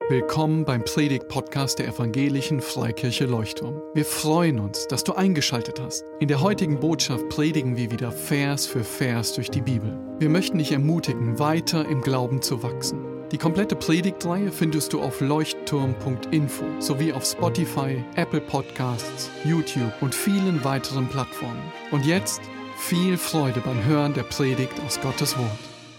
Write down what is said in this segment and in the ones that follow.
Willkommen beim Predigt-Podcast der Evangelischen Freikirche Leuchtturm. Wir freuen uns, dass du eingeschaltet hast. In der heutigen Botschaft predigen wir wieder Vers für Vers durch die Bibel. Wir möchten dich ermutigen, weiter im Glauben zu wachsen. Die komplette Predigtreihe findest du auf leuchtturm.info sowie auf Spotify, Apple Podcasts, YouTube und vielen weiteren Plattformen. Und jetzt viel Freude beim Hören der Predigt aus Gottes Wort.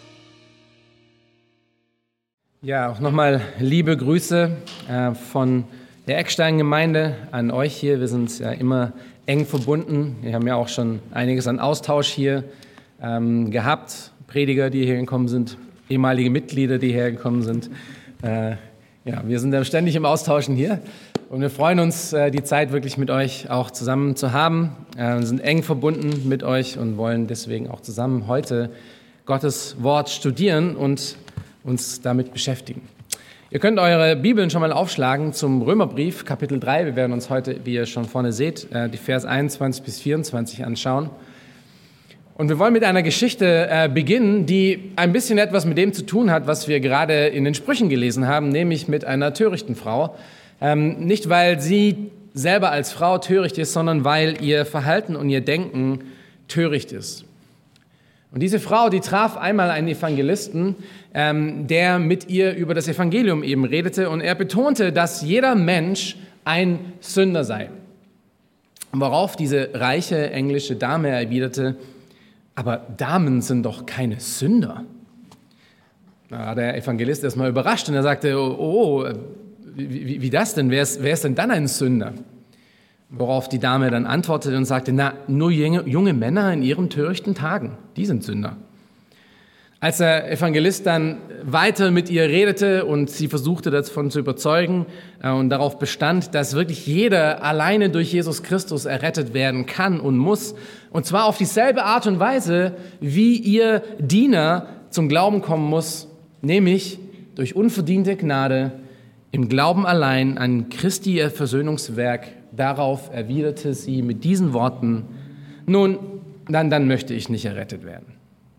Ja, auch nochmal liebe Grüße von der Eckstein-Gemeinde an euch hier. Wir sind ja immer eng verbunden. Wir haben ja auch schon einiges an Austausch hier gehabt. Prediger, die hier gekommen sind, ehemalige Mitglieder, die hierher gekommen sind. Wir sind ja ständig im Austauschen hier und wir freuen uns, die Zeit wirklich mit euch auch zusammen zu haben. Wir sind eng verbunden mit euch und wollen deswegen auch zusammen heute Gottes Wort studieren und uns damit beschäftigen. Ihr könnt eure Bibeln schon mal aufschlagen zum Römerbrief, Kapitel 3. Wir werden uns heute, wie ihr schon vorne seht, die Vers 21 bis 24 anschauen. Und wir wollen mit einer Geschichte beginnen, die ein bisschen etwas mit dem zu tun hat, was wir gerade in den Sprüchen gelesen haben, nämlich mit einer törichten Frau. Nicht, weil sie selber als Frau töricht ist, sondern weil ihr Verhalten und ihr Denken töricht ist. Und diese Frau, die traf einmal einen Evangelisten, der mit ihr über das Evangelium eben redete. Und er betonte, dass jeder Mensch ein Sünder sei. Worauf diese reiche englische Dame erwiderte, aber Damen sind doch keine Sünder. Da war der Evangelist erstmal überrascht und er sagte, wie das denn? Wer ist denn dann ein Sünder? Worauf die Dame dann antwortete und sagte, nur junge Männer in ihren törichten Tagen, die sind Sünder. Als der Evangelist dann weiter mit ihr redete und sie versuchte davon zu überzeugen und darauf bestand, dass wirklich jeder alleine durch Jesus Christus errettet werden kann und muss, und zwar auf dieselbe Art und Weise, wie ihr Diener zum Glauben kommen muss, nämlich durch unverdiente Gnade, im Glauben allein an Christi Versöhnungswerk. Darauf erwiderte sie mit diesen Worten, nun, dann möchte ich nicht errettet werden.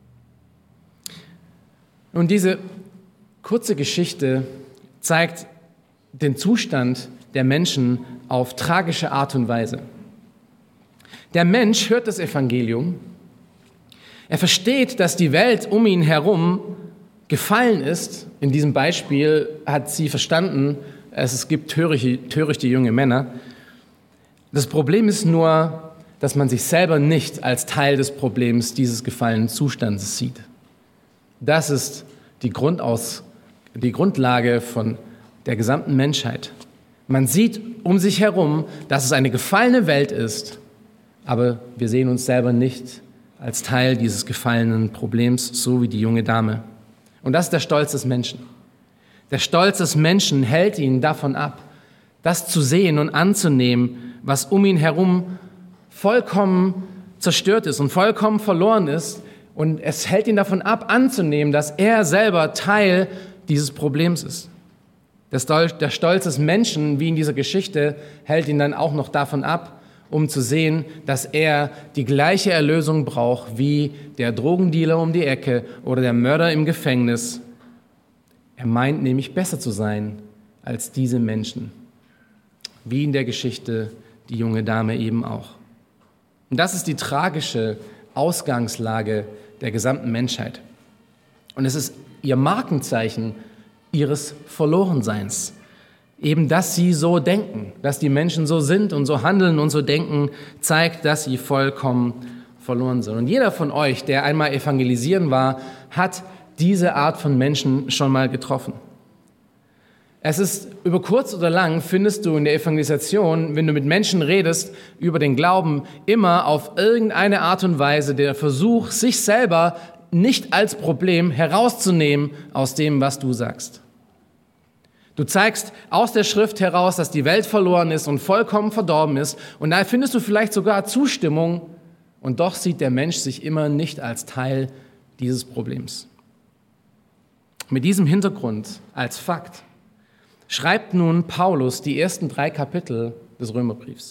Und diese kurze Geschichte zeigt den Zustand der Menschen auf tragische Art und Weise. Der Mensch hört das Evangelium, er versteht, dass die Welt um ihn herum gefallen ist. In diesem Beispiel hat sie verstanden, es gibt törichte junge Männer. Das Problem ist nur, dass man sich selber nicht als Teil des Problems dieses gefallenen Zustandes sieht. Das ist die Grundlage von der gesamten Menschheit. Man sieht um sich herum, dass es eine gefallene Welt ist, aber wir sehen uns selber nicht als Teil dieses gefallenen Problems, so wie die junge Dame. Und das ist der Stolz des Menschen. Der Stolz des Menschen hält ihn davon ab, das zu sehen und anzunehmen, was um ihn herum vollkommen zerstört ist und vollkommen verloren ist. Und es hält ihn davon ab, anzunehmen, dass er selber Teil dieses Problems ist. Der Stolz des Menschen, wie in dieser Geschichte, hält ihn dann auch noch davon ab, um zu sehen, dass er die gleiche Erlösung braucht wie der Drogendealer um die Ecke oder der Mörder im Gefängnis. Er meint nämlich besser zu sein als diese Menschen. Wie in der Geschichte die junge Dame eben auch. Und das ist die tragische Ausgangslage der gesamten Menschheit. Und es ist ihr Markenzeichen ihres Verlorenseins. Eben, dass sie so denken, dass die Menschen so sind und so handeln und so denken, zeigt, dass sie vollkommen verloren sind. Und jeder von euch, der einmal evangelisieren war, hat diese Art von Menschen schon mal getroffen. Es ist über kurz oder lang, findest du in der Evangelisation, wenn du mit Menschen redest über den Glauben, immer auf irgendeine Art und Weise der Versuch, sich selber nicht als Problem herauszunehmen aus dem, was du sagst. Du zeigst aus der Schrift heraus, dass die Welt verloren ist und vollkommen verdorben ist, und da findest du vielleicht sogar Zustimmung, und doch sieht der Mensch sich immer nicht als Teil dieses Problems. Mit diesem Hintergrund als Fakt schreibt nun Paulus die ersten 3 Kapitel des Römerbriefs.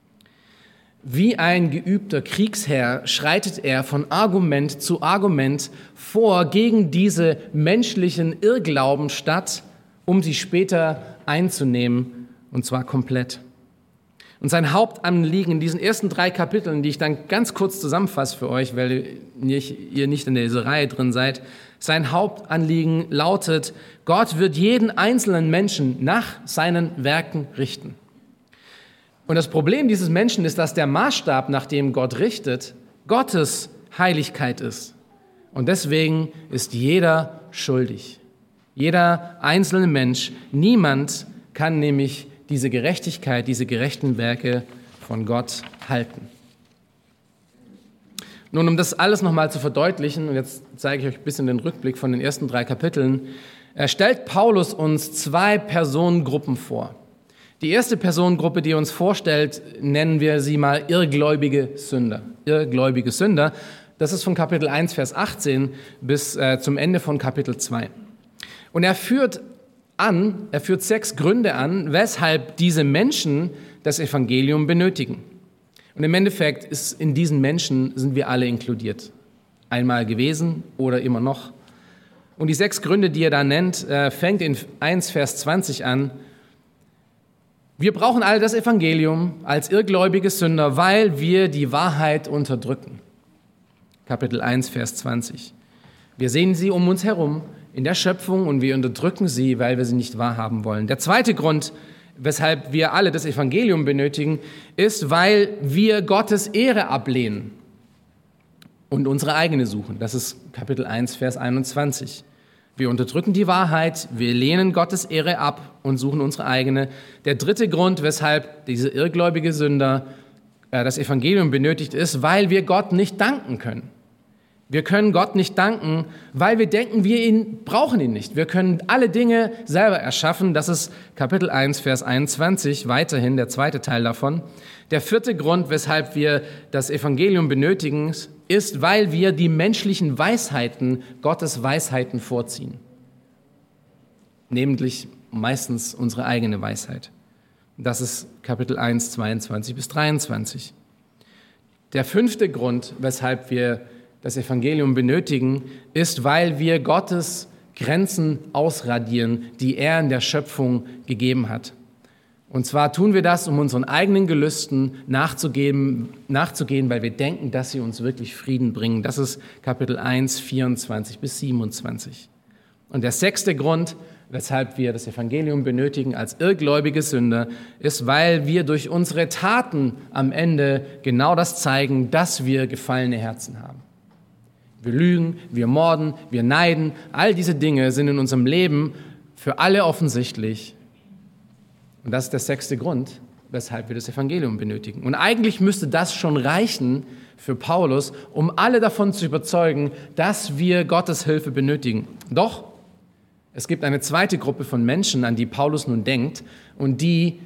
Wie ein geübter Kriegsherr schreitet er von Argument zu Argument vor gegen diese menschlichen Irrglauben statt um sie später einzunehmen, und zwar komplett. Und sein Hauptanliegen in diesen ersten 3 Kapiteln, die ich dann ganz kurz zusammenfasse für euch, weil ihr nicht in dieser Reihe drin seid, sein Hauptanliegen lautet, Gott wird jeden einzelnen Menschen nach seinen Werken richten. Und das Problem dieses Menschen ist, dass der Maßstab, nach dem Gott richtet, Gottes Heiligkeit ist. Und deswegen ist jeder schuldig. Jeder einzelne Mensch. Niemand kann nämlich diese Gerechtigkeit, diese gerechten Werke von Gott halten. Nun, um das alles nochmal zu verdeutlichen, und jetzt zeige ich euch ein bisschen den Rückblick von den ersten 3 Kapiteln, stellt Paulus uns 2 Personengruppen vor. Die erste Personengruppe, die er uns vorstellt, nennen wir sie mal irrgläubige Sünder. Irrgläubige Sünder, das ist von Kapitel 1, Vers 18 bis zum Ende von Kapitel 2. Und er führt 6 Gründe an, weshalb diese Menschen das Evangelium benötigen. Und im Endeffekt ist in diesen Menschen sind wir alle inkludiert. Einmal gewesen oder immer noch. Und die 6 Gründe, die er da nennt, fängt in 1, Vers 20 an. Wir brauchen alle das Evangelium als irrgläubige Sünder, weil wir die Wahrheit unterdrücken. Kapitel 1, Vers 20. Wir sehen sie um uns herum in der Schöpfung und wir unterdrücken sie, weil wir sie nicht wahrhaben wollen. Der zweite Grund, weshalb wir alle das Evangelium benötigen, ist, weil wir Gottes Ehre ablehnen und unsere eigene suchen. Das ist Kapitel 1, Vers 21. Wir unterdrücken die Wahrheit, wir lehnen Gottes Ehre ab und suchen unsere eigene. Der dritte Grund, weshalb diese irrgläubige Sünder das Evangelium benötigt, ist, weil wir Gott nicht danken können. Wir können Gott nicht danken, weil wir denken, wir brauchen ihn nicht. Wir können alle Dinge selber erschaffen. Das ist Kapitel 1, Vers 21, weiterhin der zweite Teil davon. Der vierte Grund, weshalb wir das Evangelium benötigen, ist, weil wir die menschlichen Weisheiten, Gottes Weisheiten vorziehen. Nämlich meistens unsere eigene Weisheit. Das ist Kapitel 1, 22 bis 23. Der fünfte Grund, weshalb wir das Evangelium benötigen, ist, weil wir Gottes Grenzen ausradieren, die er in der Schöpfung gegeben hat. Und zwar tun wir das, um unseren eigenen Gelüsten nachzugehen, weil wir denken, dass sie uns wirklich Frieden bringen. Das ist Kapitel 1, 24 bis 27. Und der sechste Grund, weshalb wir das Evangelium benötigen als irrgläubige Sünder, ist, weil wir durch unsere Taten am Ende genau das zeigen, dass wir gefallene Herzen haben. Wir lügen, wir morden, wir neiden. All diese Dinge sind in unserem Leben für alle offensichtlich. Und das ist der sechste Grund, weshalb wir das Evangelium benötigen. Und eigentlich müsste das schon reichen für Paulus, um alle davon zu überzeugen, dass wir Gottes Hilfe benötigen. Doch es gibt eine zweite Gruppe von Menschen, an die Paulus nun denkt und die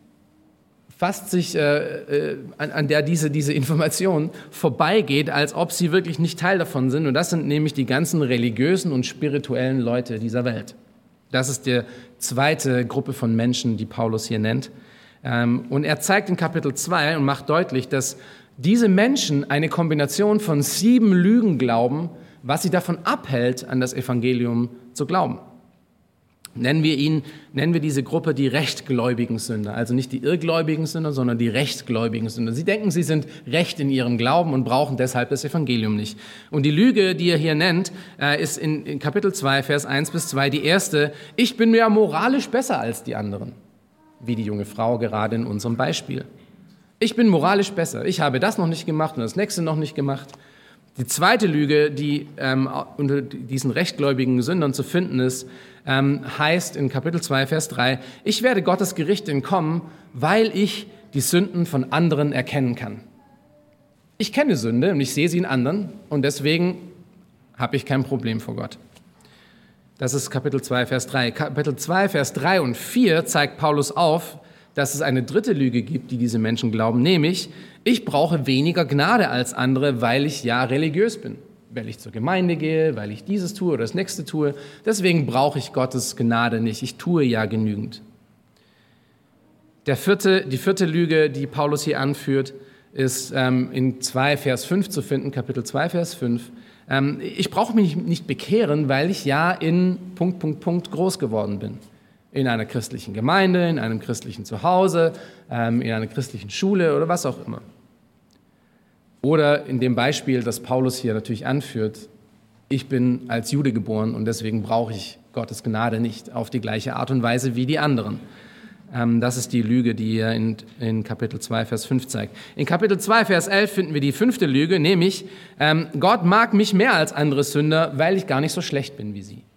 an der diese Information vorbeigeht, als ob sie wirklich nicht Teil davon sind. Und das sind nämlich die ganzen religiösen und spirituellen Leute dieser Welt. Das ist die zweite Gruppe von Menschen, die Paulus hier nennt. Und er zeigt in Kapitel 2 und macht deutlich, dass diese Menschen eine Kombination von 7 Lügen glauben, was sie davon abhält, an das Evangelium zu glauben. Nennen wir diese Gruppe die rechtgläubigen Sünder. Also nicht die irrgläubigen Sünder, sondern die rechtgläubigen Sünder. Sie denken, sie sind recht in ihrem Glauben und brauchen deshalb das Evangelium nicht. Und die Lüge, die er hier nennt, ist in Kapitel 2, Vers 1 bis 2 die erste. Ich bin ja moralisch besser als die anderen. Wie die junge Frau gerade in unserem Beispiel. Ich bin moralisch besser. Ich habe das noch nicht gemacht und das nächste noch nicht gemacht. Die zweite Lüge, die unter diesen rechtgläubigen Sündern zu finden ist, heißt in Kapitel 2, Vers 3, ich werde Gottes Gericht entkommen, weil ich die Sünden von anderen erkennen kann. Ich kenne Sünde und ich sehe sie in anderen und deswegen habe ich kein Problem vor Gott. Das ist Kapitel 2, Vers 3. Kapitel 2, Vers 3 und 4 zeigt Paulus auf, dass es eine dritte Lüge gibt, die diese Menschen glauben, nämlich, ich brauche weniger Gnade als andere, weil ich ja religiös bin. Weil ich zur Gemeinde gehe, weil ich dieses tue oder das nächste tue. Deswegen brauche ich Gottes Gnade nicht. Ich tue ja genügend. Die vierte Lüge, die Paulus hier anführt, ist in 2 Vers 5 zu finden, Kapitel 2, Vers 5. Ich brauche mich nicht bekehren, weil ich ja in ... groß geworden bin. In einer christlichen Gemeinde, in einem christlichen Zuhause, in einer christlichen Schule oder was auch immer. Oder in dem Beispiel, das Paulus hier natürlich anführt, ich bin als Jude geboren und deswegen brauche ich Gottes Gnade nicht auf die gleiche Art und Weise wie die anderen. Das ist die Lüge, die er in Kapitel 2, Vers 5 zeigt. In Kapitel 2, Vers 11 finden wir die 5. Lüge, nämlich Gott mag mich mehr als andere Sünder, weil ich gar nicht so schlecht bin wie sie.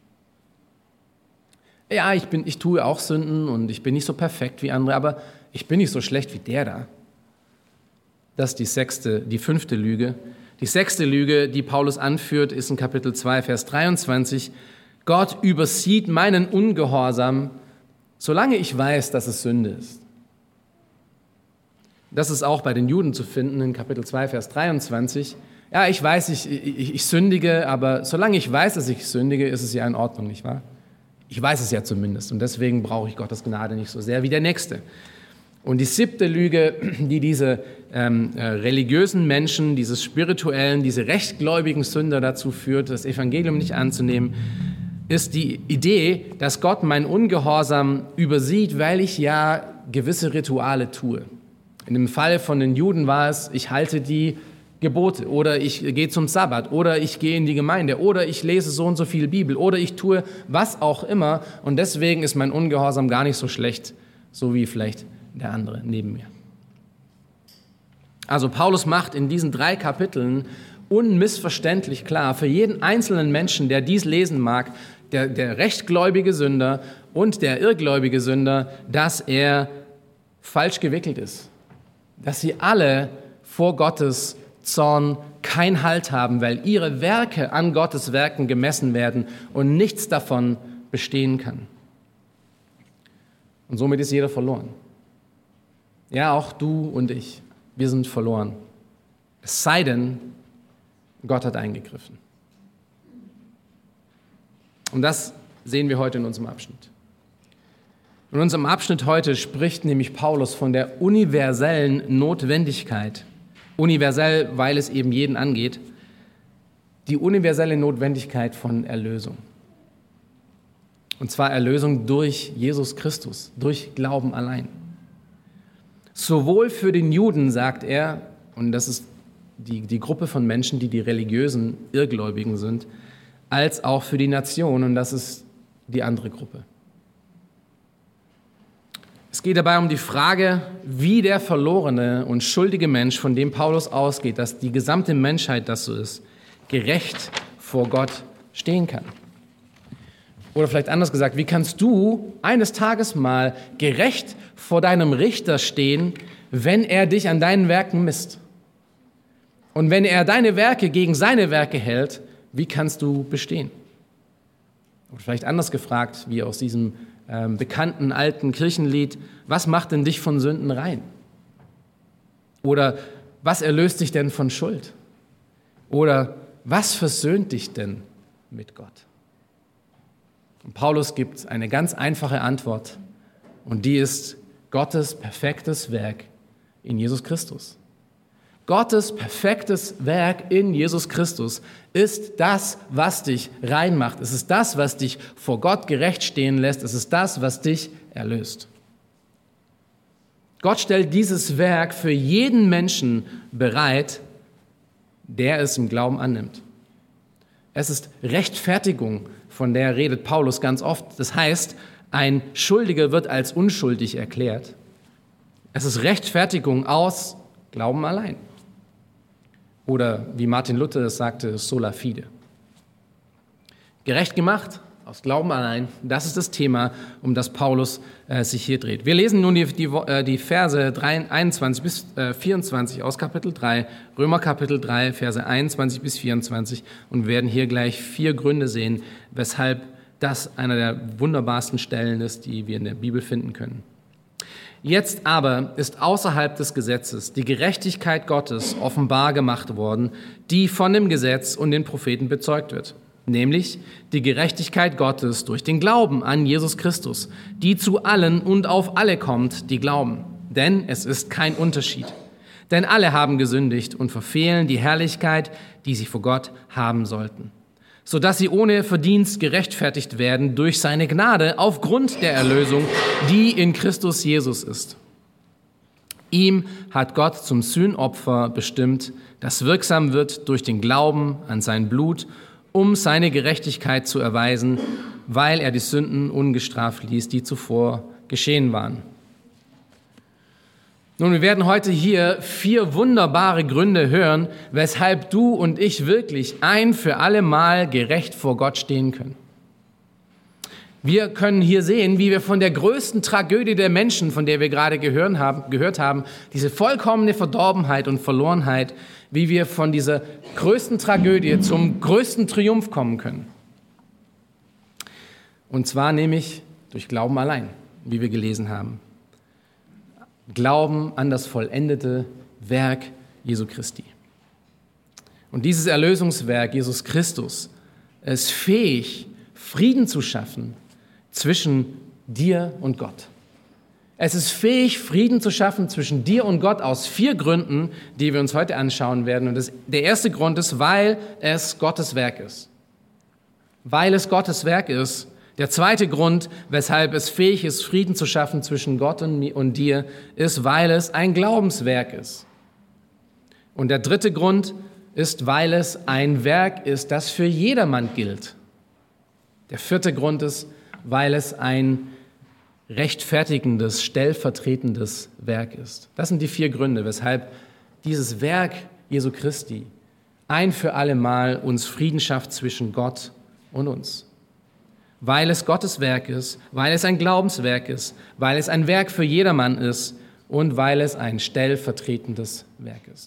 Ja, ich tue auch Sünden und ich bin nicht so perfekt wie andere, aber ich bin nicht so schlecht wie der da. Das ist die 5. Lüge. Die 6. Lüge, die Paulus anführt, ist in Kapitel 2, Vers 23. Gott übersieht meinen Ungehorsam, solange ich weiß, dass es Sünde ist. Das ist auch bei den Juden zu finden in Kapitel 2, Vers 23. Ja, ich weiß, ich sündige, aber solange ich weiß, dass ich sündige, ist es ja in Ordnung, nicht wahr? Ich weiß es ja zumindest und deswegen brauche ich Gottes Gnade nicht so sehr wie der Nächste. Und die 7. Lüge, die diese religiösen Menschen, diese spirituellen, diese rechtgläubigen Sünder dazu führt, das Evangelium nicht anzunehmen, ist die Idee, dass Gott meinen Ungehorsam übersieht, weil ich ja gewisse Rituale tue. In dem Fall von den Juden war es, ich halte die Gebote oder ich gehe zum Sabbat oder ich gehe in die Gemeinde oder ich lese so und so viel Bibel oder ich tue was auch immer und deswegen ist mein Ungehorsam gar nicht so schlecht, so wie vielleicht der andere neben mir. Also Paulus macht in diesen 3 Kapiteln unmissverständlich klar für jeden einzelnen Menschen, der dies lesen mag, der rechtgläubige Sünder und der irrgläubige Sünder, dass er falsch gewickelt ist. Dass sie alle vor Gottes Zorn keinen Halt haben, weil ihre Werke an Gottes Werken gemessen werden und nichts davon bestehen kann. Und somit ist jeder verloren. Ja, auch du und ich, wir sind verloren. Es sei denn, Gott hat eingegriffen. Und das sehen wir heute in unserem Abschnitt. In unserem Abschnitt heute spricht nämlich Paulus von der universellen Notwendigkeit, universell, weil es eben jeden angeht, die universelle Notwendigkeit von Erlösung. Und zwar Erlösung durch Jesus Christus, durch Glauben allein. Sowohl für den Juden, sagt er, und das ist die Gruppe von Menschen, die religiösen Irrgläubigen sind, als auch für die Nation, und das ist die andere Gruppe. Es geht dabei um die Frage, wie der verlorene und schuldige Mensch, von dem Paulus ausgeht, dass die gesamte Menschheit das so ist, gerecht vor Gott stehen kann. Oder vielleicht anders gesagt, wie kannst du eines Tages mal gerecht vor deinem Richter stehen, wenn er dich an deinen Werken misst? Und wenn er deine Werke gegen seine Werke hält, wie kannst du bestehen? Oder vielleicht anders gefragt, wie aus diesem bekannten alten Kirchenlied, was macht denn dich von Sünden rein? Oder was erlöst dich denn von Schuld? Oder was versöhnt dich denn mit Gott? Und Paulus gibt eine ganz einfache Antwort und die ist Gottes perfektes Werk in Jesus Christus. Gottes perfektes Werk in Jesus Christus ist das, was dich rein macht. Es ist das, was dich vor Gott gerecht stehen lässt. Es ist das, was dich erlöst. Gott stellt dieses Werk für jeden Menschen bereit, der es im Glauben annimmt. Es ist Rechtfertigung, von der redet Paulus ganz oft. Das heißt, ein Schuldiger wird als unschuldig erklärt. Es ist Rechtfertigung aus Glauben allein. Oder wie Martin Luther es sagte, sola fide. Gerecht gemacht aus Glauben allein, das ist das Thema, um das Paulus sich hier dreht. Wir lesen nun die Verse 21 bis 24 aus Kapitel 3, Römer Kapitel 3, Verse 21 bis 24 und werden hier gleich 4 Gründe sehen, weshalb das einer der wunderbarsten Stellen ist, die wir in der Bibel finden können. Jetzt aber ist außerhalb des Gesetzes die Gerechtigkeit Gottes offenbar gemacht worden, die von dem Gesetz und den Propheten bezeugt wird. Nämlich die Gerechtigkeit Gottes durch den Glauben an Jesus Christus, die zu allen und auf alle kommt, die glauben. Denn es ist kein Unterschied. Denn alle haben gesündigt und verfehlen die Herrlichkeit, die sie vor Gott haben sollten. sodass sie ohne Verdienst gerechtfertigt werden durch seine Gnade aufgrund der Erlösung, die in Christus Jesus ist. Ihm hat Gott zum Sühnopfer bestimmt, das wirksam wird durch den Glauben an sein Blut, um seine Gerechtigkeit zu erweisen, weil er die Sünden ungestraft ließ, die zuvor geschehen waren. Nun, wir werden heute hier 4 wunderbare Gründe hören, weshalb du und ich wirklich ein für alle Mal gerecht vor Gott stehen können. Wir können hier sehen, wie wir von der größten Tragödie der Menschen, von der wir gerade gehört haben, diese vollkommene Verdorbenheit und Verlorenheit, wie wir von dieser größten Tragödie zum größten Triumph kommen können. Und zwar nämlich durch Glauben allein, wie wir gelesen haben. Glauben an das vollendete Werk Jesu Christi. Und dieses Erlösungswerk, Jesus Christus, ist fähig, Frieden zu schaffen zwischen dir und Gott. Es ist fähig, Frieden zu schaffen zwischen dir und Gott aus 4 Gründen, die wir uns heute anschauen werden. Und der erste Grund ist, weil es Gottes Werk ist. Weil es Gottes Werk ist. Der zweite Grund, weshalb es fähig ist, Frieden zu schaffen zwischen Gott und dir, ist, weil es ein Glaubenswerk ist. Und der dritte Grund ist, weil es ein Werk ist, das für jedermann gilt. Der vierte Grund ist, weil es ein rechtfertigendes, stellvertretendes Werk ist. Das sind die 4 Gründe, weshalb dieses Werk Jesu Christi ein für alle Mal uns Frieden schafft zwischen Gott und uns. Weil es Gottes Werk ist, weil es ein Glaubenswerk ist, weil es ein Werk für jedermann ist und weil es ein stellvertretendes Werk ist.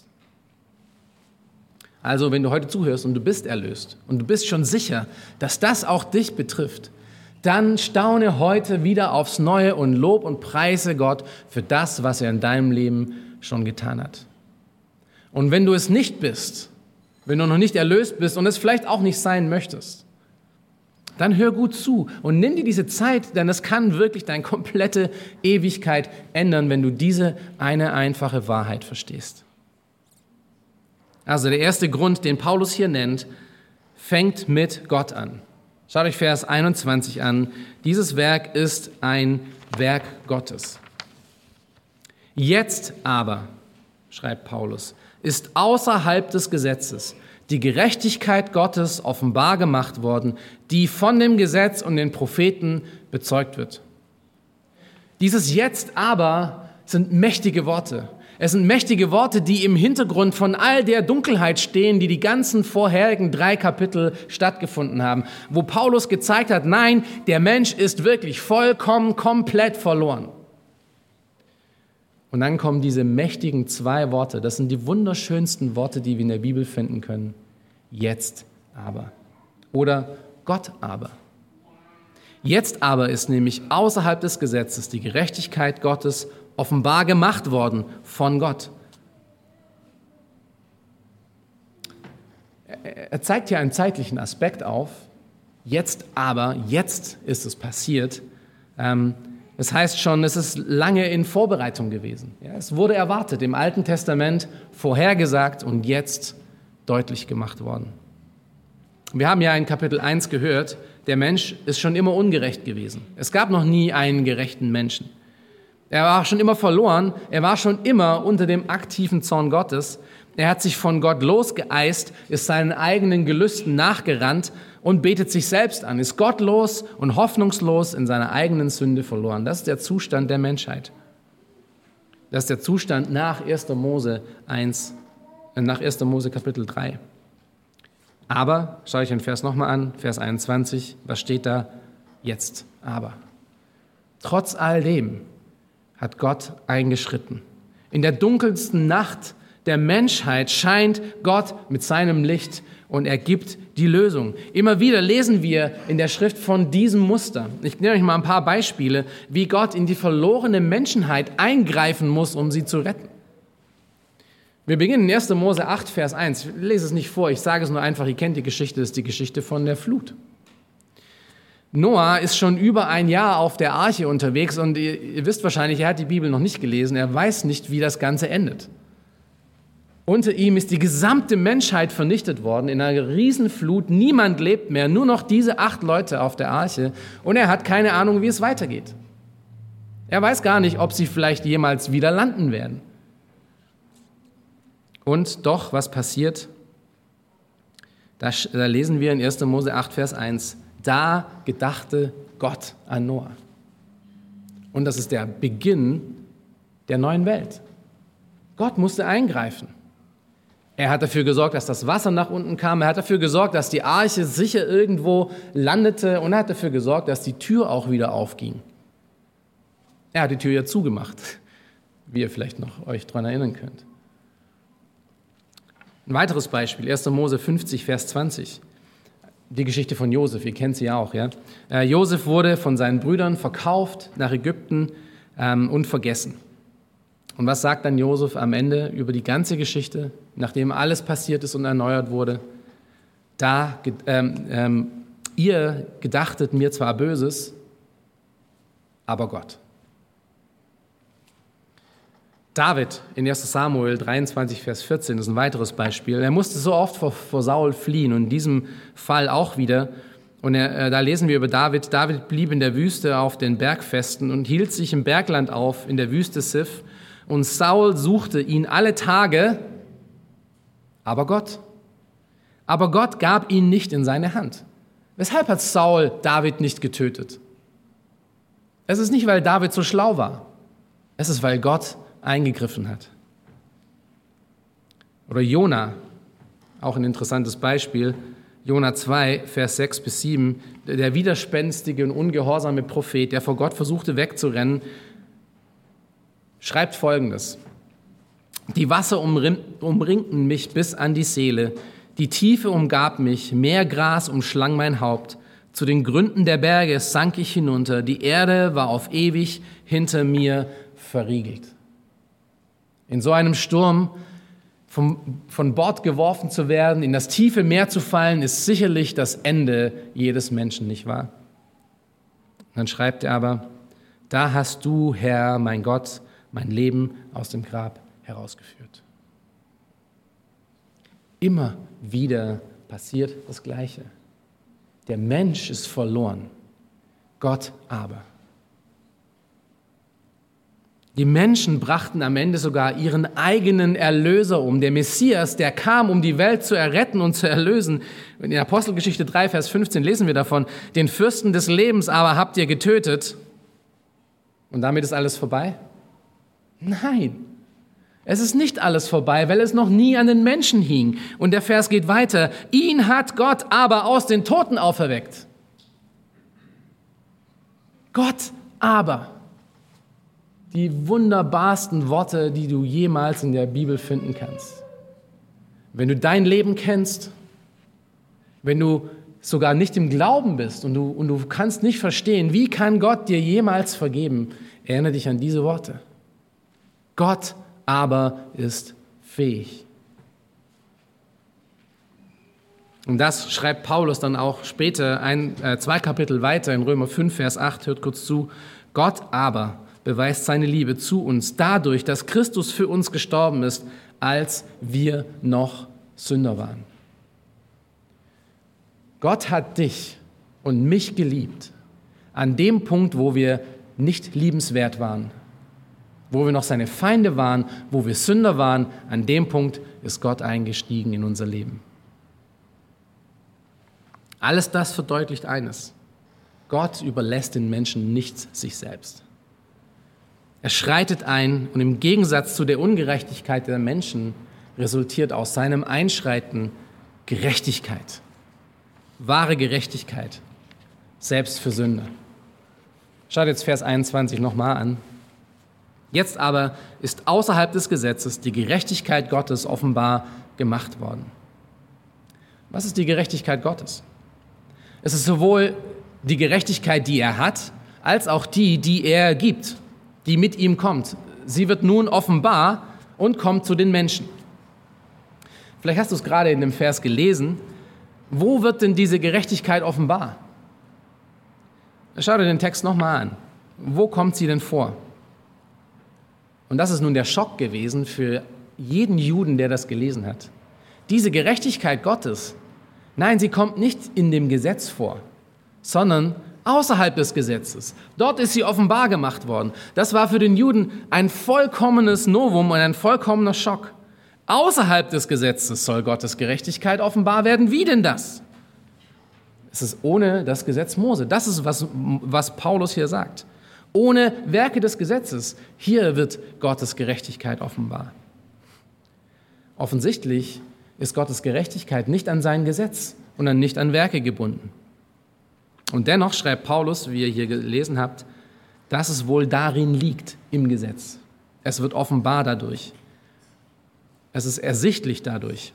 Also, wenn du heute zuhörst und du bist erlöst und du bist schon sicher, dass das auch dich betrifft, dann staune heute wieder aufs Neue und lob und preise Gott für das, was er in deinem Leben schon getan hat. Und wenn du es nicht bist, wenn du noch nicht erlöst bist und es vielleicht auch nicht sein möchtest, dann hör gut zu und nimm dir diese Zeit, denn es kann wirklich deine komplette Ewigkeit ändern, wenn du diese eine einfache Wahrheit verstehst. Also der erste Grund, den Paulus hier nennt, fängt mit Gott an. Schaut euch Vers 21 an. Dieses Werk ist ein Werk Gottes. Jetzt aber, schreibt Paulus, ist außerhalb des Gesetzes die Gerechtigkeit Gottes offenbar gemacht worden, die von dem Gesetz und den Propheten bezeugt wird. Dieses Jetzt aber sind mächtige Worte. Es sind mächtige Worte, die im Hintergrund von all der Dunkelheit stehen, die ganzen vorherigen 3 Kapitel stattgefunden haben, wo Paulus gezeigt hat, nein, der Mensch ist wirklich vollkommen, komplett verloren. Und dann kommen diese mächtigen 2 Worte, das sind die wunderschönsten Worte, die wir in der Bibel finden können. Jetzt aber. Oder Gott aber. Jetzt aber ist nämlich außerhalb des Gesetzes die Gerechtigkeit Gottes offenbar gemacht worden von Gott. Er zeigt hier einen zeitlichen Aspekt auf. Jetzt aber, jetzt ist es passiert. Das heißt schon, es ist lange in Vorbereitung gewesen. Ja, es wurde erwartet, im Alten Testament vorhergesagt und jetzt deutlich gemacht worden. Wir haben ja in Kapitel 1 gehört, der Mensch ist schon immer ungerecht gewesen. Es gab noch nie einen gerechten Menschen. Er war schon immer verloren, er war schon immer unter dem aktiven Zorn Gottes. Er hat sich von Gott losgeeist, ist seinen eigenen Gelüsten nachgerannt und betet sich selbst an, ist gottlos und hoffnungslos in seiner eigenen Sünde verloren. Das ist der Zustand der Menschheit. Das ist der Zustand nach 1. Mose Kapitel 3. Aber, schaue ich den Vers nochmal an, Vers 21, was steht da? Jetzt aber. Trotz all dem hat Gott eingeschritten. In der dunkelsten Nacht der Menschheit scheint Gott mit seinem Licht und er gibt die Lösung. Immer wieder lesen wir in der Schrift von diesem Muster. Ich nehme euch mal ein paar Beispiele, wie Gott in die verlorene Menschheit eingreifen muss, um sie zu retten. Wir beginnen in 1. Mose 8, Vers 1. Ich lese es nicht vor, ich sage es nur einfach, ihr kennt die Geschichte, das ist die Geschichte von der Flut. Noah ist schon über ein Jahr auf der Arche unterwegs und ihr wisst wahrscheinlich, er hat die Bibel noch nicht gelesen, er weiß nicht, wie das Ganze endet. Unter ihm ist die gesamte Menschheit vernichtet worden in einer Riesenflut. Niemand lebt mehr, nur noch diese 8 Leute auf der Arche. Und er hat keine Ahnung, wie es weitergeht. Er weiß gar nicht, ob sie vielleicht jemals wieder landen werden. Und doch, was passiert? Da lesen wir in 1. Mose 8, Vers 1. Da gedachte Gott an Noah. Und das ist der Beginn der neuen Welt. Gott musste eingreifen. Er hat dafür gesorgt, dass das Wasser nach unten kam. Er hat dafür gesorgt, dass die Arche sicher irgendwo landete. Und er hat dafür gesorgt, dass die Tür auch wieder aufging. Er hat die Tür ja zugemacht, wie ihr vielleicht noch euch daran erinnern könnt. Ein weiteres Beispiel, 1. Mose 50, Vers 20. Die Geschichte von Josef, ihr kennt sie ja auch. Ja? Josef wurde von seinen Brüdern verkauft nach Ägypten und vergessen. Und was sagt dann Josef am Ende über die ganze Geschichte, nachdem alles passiert ist und erneuert wurde? Ihr gedachtet mir zwar Böses, aber Gott. David in 1. Samuel 23, Vers 14 ist ein weiteres Beispiel. Er musste so oft vor Saul fliehen und in diesem Fall auch wieder. Und da lesen wir über David. David blieb in der Wüste auf den Bergfesten und hielt sich im Bergland auf, in der Wüste Sif. Und Saul suchte ihn alle Tage, aber Gott gab ihn nicht in seine Hand. Weshalb hat Saul David nicht getötet? Es ist nicht, weil David so schlau war. Es ist, weil Gott eingegriffen hat. Oder Jona, auch ein interessantes Beispiel. Jona 2, Vers 6 bis 7. Der widerspenstige und ungehorsame Prophet, der vor Gott versuchte wegzurennen, schreibt Folgendes: Die Wasser umringten mich bis an die Seele, die Tiefe umgab mich, Meergras umschlang mein Haupt. Zu den Gründen der Berge sank ich hinunter, die Erde war auf ewig hinter mir verriegelt. In so einem Sturm von Bord geworfen zu werden, in das tiefe Meer zu fallen, ist sicherlich das Ende jedes Menschen, nicht wahr? Dann schreibt er aber: Da hast du, Herr, mein Gott, mein Leben aus dem Grab herausgeführt. Immer wieder passiert das Gleiche. Der Mensch ist verloren, Gott aber. Die Menschen brachten am Ende sogar ihren eigenen Erlöser um. Der Messias, der kam, um die Welt zu erretten und zu erlösen. In der Apostelgeschichte 3, Vers 15 lesen wir davon: Den Fürsten des Lebens aber habt ihr getötet. Und damit ist alles vorbei? Nein, es ist nicht alles vorbei, weil es noch nie an den Menschen hing. Und der Vers geht weiter: Ihn hat Gott aber aus den Toten auferweckt. Gott aber. Die wunderbarsten Worte, die du jemals in der Bibel finden kannst. Wenn du dein Leben kennst, wenn du sogar nicht im Glauben bist und du kannst nicht verstehen, wie kann Gott dir jemals vergeben, erinnere dich an diese Worte. Gott aber ist fähig. Und das schreibt Paulus dann auch später 2 Kapitel weiter in Römer 5, Vers 8, hört kurz zu. Gott aber beweist seine Liebe zu uns dadurch, dass Christus für uns gestorben ist, als wir noch Sünder waren. Gott hat dich und mich geliebt an dem Punkt, wo wir nicht liebenswert waren, wo wir noch seine Feinde waren, wo wir Sünder waren. An dem Punkt ist Gott eingestiegen in unser Leben. Alles das verdeutlicht eines: Gott überlässt den Menschen nicht sich selbst. Er schreitet ein und im Gegensatz zu der Ungerechtigkeit der Menschen resultiert aus seinem Einschreiten Gerechtigkeit. Wahre Gerechtigkeit, selbst für Sünder. Schaut jetzt Vers 21 nochmal an. Jetzt aber ist außerhalb des Gesetzes die Gerechtigkeit Gottes offenbar gemacht worden. Was ist die Gerechtigkeit Gottes? Es ist sowohl die Gerechtigkeit, die er hat, als auch die er gibt, die mit ihm kommt. Sie wird nun offenbar und kommt zu den Menschen. Vielleicht hast du es gerade in dem Vers gelesen. Wo wird denn diese Gerechtigkeit offenbar? Schau dir den Text nochmal an. Wo kommt sie denn vor? Und das ist nun der Schock gewesen für jeden Juden, der das gelesen hat. Diese Gerechtigkeit Gottes, nein, sie kommt nicht in dem Gesetz vor, sondern außerhalb des Gesetzes. Dort ist sie offenbar gemacht worden. Das war für den Juden ein vollkommenes Novum und ein vollkommener Schock. Außerhalb des Gesetzes soll Gottes Gerechtigkeit offenbar werden. Wie denn das? Es ist ohne das Gesetz Mose. Das ist, was Paulus hier sagt. Ohne Werke des Gesetzes. Hier wird Gottes Gerechtigkeit offenbar. Offensichtlich ist Gottes Gerechtigkeit nicht an sein Gesetz und dann nicht an Werke gebunden. Und dennoch schreibt Paulus, wie ihr hier gelesen habt, dass es wohl darin liegt, im Gesetz. Es wird offenbar dadurch. Es ist ersichtlich dadurch.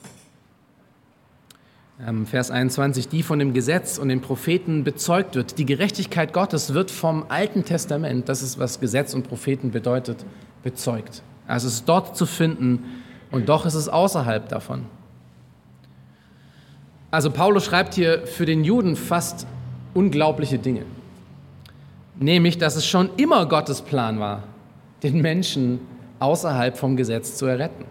Vers 21, die von dem Gesetz und den Propheten bezeugt wird. Die Gerechtigkeit Gottes wird vom Alten Testament, das ist, was Gesetz und Propheten bedeutet, bezeugt. Also es ist dort zu finden und doch ist es außerhalb davon. Also Paulus schreibt hier für den Juden fast unglaubliche Dinge. Nämlich, dass es schon immer Gottes Plan war, den Menschen außerhalb vom Gesetz zu erretten.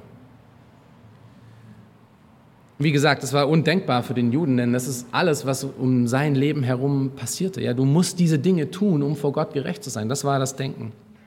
Wie gesagt, das war undenkbar für den Juden, denn das ist alles, was um sein Leben herum passierte. Ja, du musst diese Dinge tun, um vor Gott gerecht zu sein. Das war das Denken.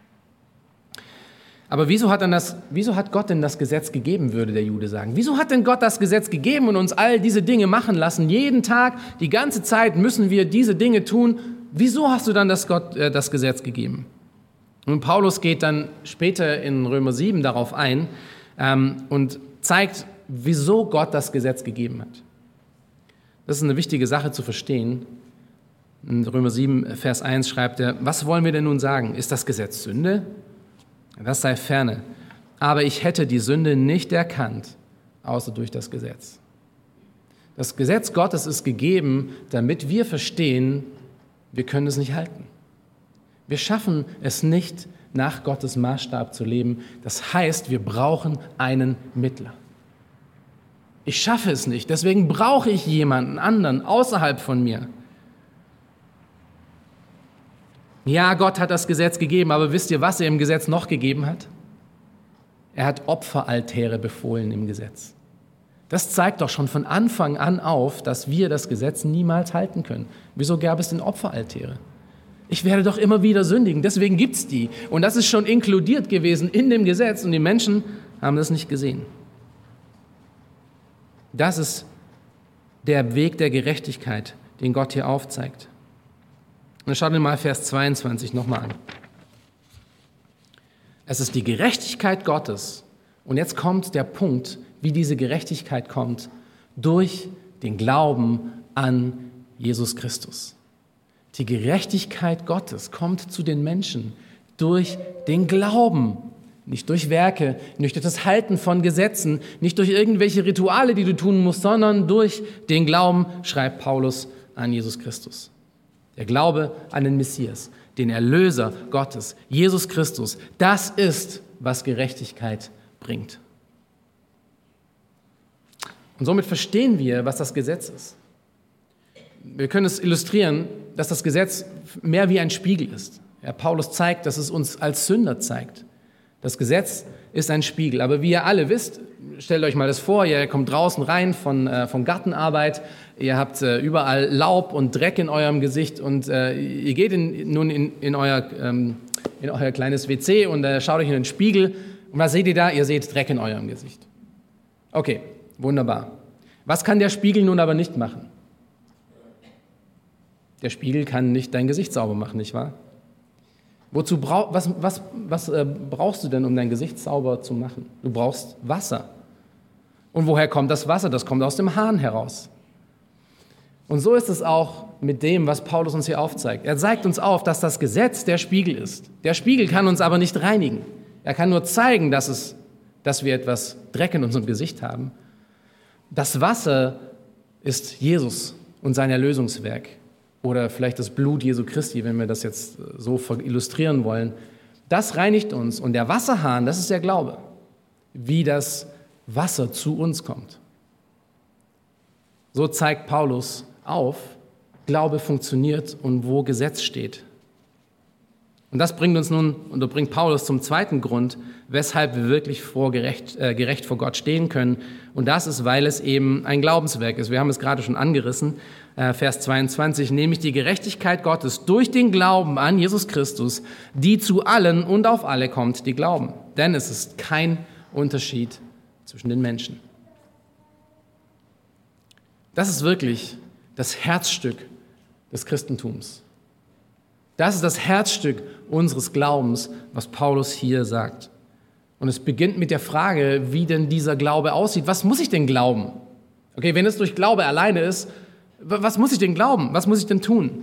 Aber wieso hat Gott denn das Gesetz gegeben, würde der Jude sagen? Wieso hat denn Gott das Gesetz gegeben und uns all diese Dinge machen lassen? Jeden Tag, die ganze Zeit müssen wir diese Dinge tun. Wieso hast du dann das Gesetz gegeben? Und Paulus geht dann später in Römer 7 darauf ein und zeigt, wieso Gott das Gesetz gegeben hat. Das ist eine wichtige Sache zu verstehen. In Römer 7, Vers 1 schreibt er, was wollen wir denn nun sagen? Ist das Gesetz Sünde? Das sei ferne. Aber ich hätte die Sünde nicht erkannt, außer durch das Gesetz. Das Gesetz Gottes ist gegeben, damit wir verstehen, wir können es nicht halten. Wir schaffen es nicht, nach Gottes Maßstab zu leben. Das heißt, wir brauchen einen Mittler. Ich schaffe es nicht, deswegen brauche ich jemanden anderen außerhalb von mir. Ja, Gott hat das Gesetz gegeben, aber wisst ihr, was er im Gesetz noch gegeben hat? Er hat Opferaltäre befohlen im Gesetz. Das zeigt doch schon von Anfang an auf, dass wir das Gesetz niemals halten können. Wieso gab es denn Opferaltäre? Ich werde doch immer wieder sündigen, deswegen gibt es die. Und das ist schon inkludiert gewesen in dem Gesetz und die Menschen haben das nicht gesehen. Das ist der Weg der Gerechtigkeit, den Gott hier aufzeigt. Und dann schaut ihr mal Vers 22 nochmal an. Es ist die Gerechtigkeit Gottes. Und jetzt kommt der Punkt, wie diese Gerechtigkeit kommt, durch den Glauben an Jesus Christus. Die Gerechtigkeit Gottes kommt zu den Menschen durch den Glauben. Nicht durch Werke, nicht durch das Halten von Gesetzen, nicht durch irgendwelche Rituale, die du tun musst, sondern durch den Glauben, schreibt Paulus, an Jesus Christus. Der Glaube an den Messias, den Erlöser Gottes, Jesus Christus, das ist, was Gerechtigkeit bringt. Und somit verstehen wir, was das Gesetz ist. Wir können es illustrieren, dass das Gesetz mehr wie ein Spiegel ist. Ja, Paulus zeigt, dass es uns als Sünder zeigt. Das Gesetz ist ein Spiegel. Aber wie ihr alle wisst, stellt euch mal das vor, ihr kommt draußen rein von Gartenarbeit, ihr habt überall Laub und Dreck in eurem Gesicht und ihr geht nun in euer kleines WC und schaut euch in den Spiegel. Und was seht ihr da? Ihr seht Dreck in eurem Gesicht. Okay, wunderbar. Was kann der Spiegel nun aber nicht machen? Der Spiegel kann nicht dein Gesicht sauber machen, nicht wahr? Was brauchst du denn, um dein Gesicht sauber zu machen? Du brauchst Wasser. Und woher kommt das Wasser? Das kommt aus dem Hahn heraus. Und so ist es auch mit dem, was Paulus uns hier aufzeigt. Er zeigt uns auf, dass das Gesetz der Spiegel ist. Der Spiegel kann uns aber nicht reinigen. Er kann nur zeigen, dass wir etwas Dreck in unserem Gesicht haben. Das Wasser ist Jesus und sein Erlösungswerk. Oder vielleicht das Blut Jesu Christi, wenn wir das jetzt so illustrieren wollen. Das reinigt uns. Und der Wasserhahn, das ist der Glaube, wie das Wasser zu uns kommt. So zeigt Paulus auf, Glaube funktioniert und wo Gesetz steht. Und das bringt Paulus zum zweiten Grund, weshalb wir wirklich gerecht vor Gott stehen können. Und das ist, weil es eben ein Glaubenswerk ist. Wir haben es gerade schon angerissen, Vers 22, nämlich die Gerechtigkeit Gottes durch den Glauben an Jesus Christus, die zu allen und auf alle kommt, die glauben. Denn es ist kein Unterschied zwischen den Menschen. Das ist wirklich das Herzstück des Christentums. Das ist das Herzstück unseres Glaubens, was Paulus hier sagt. Und es beginnt mit der Frage, wie denn dieser Glaube aussieht. Was muss ich denn glauben? Okay, wenn es durch Glaube alleine ist, was muss ich denn glauben? Was muss ich denn tun?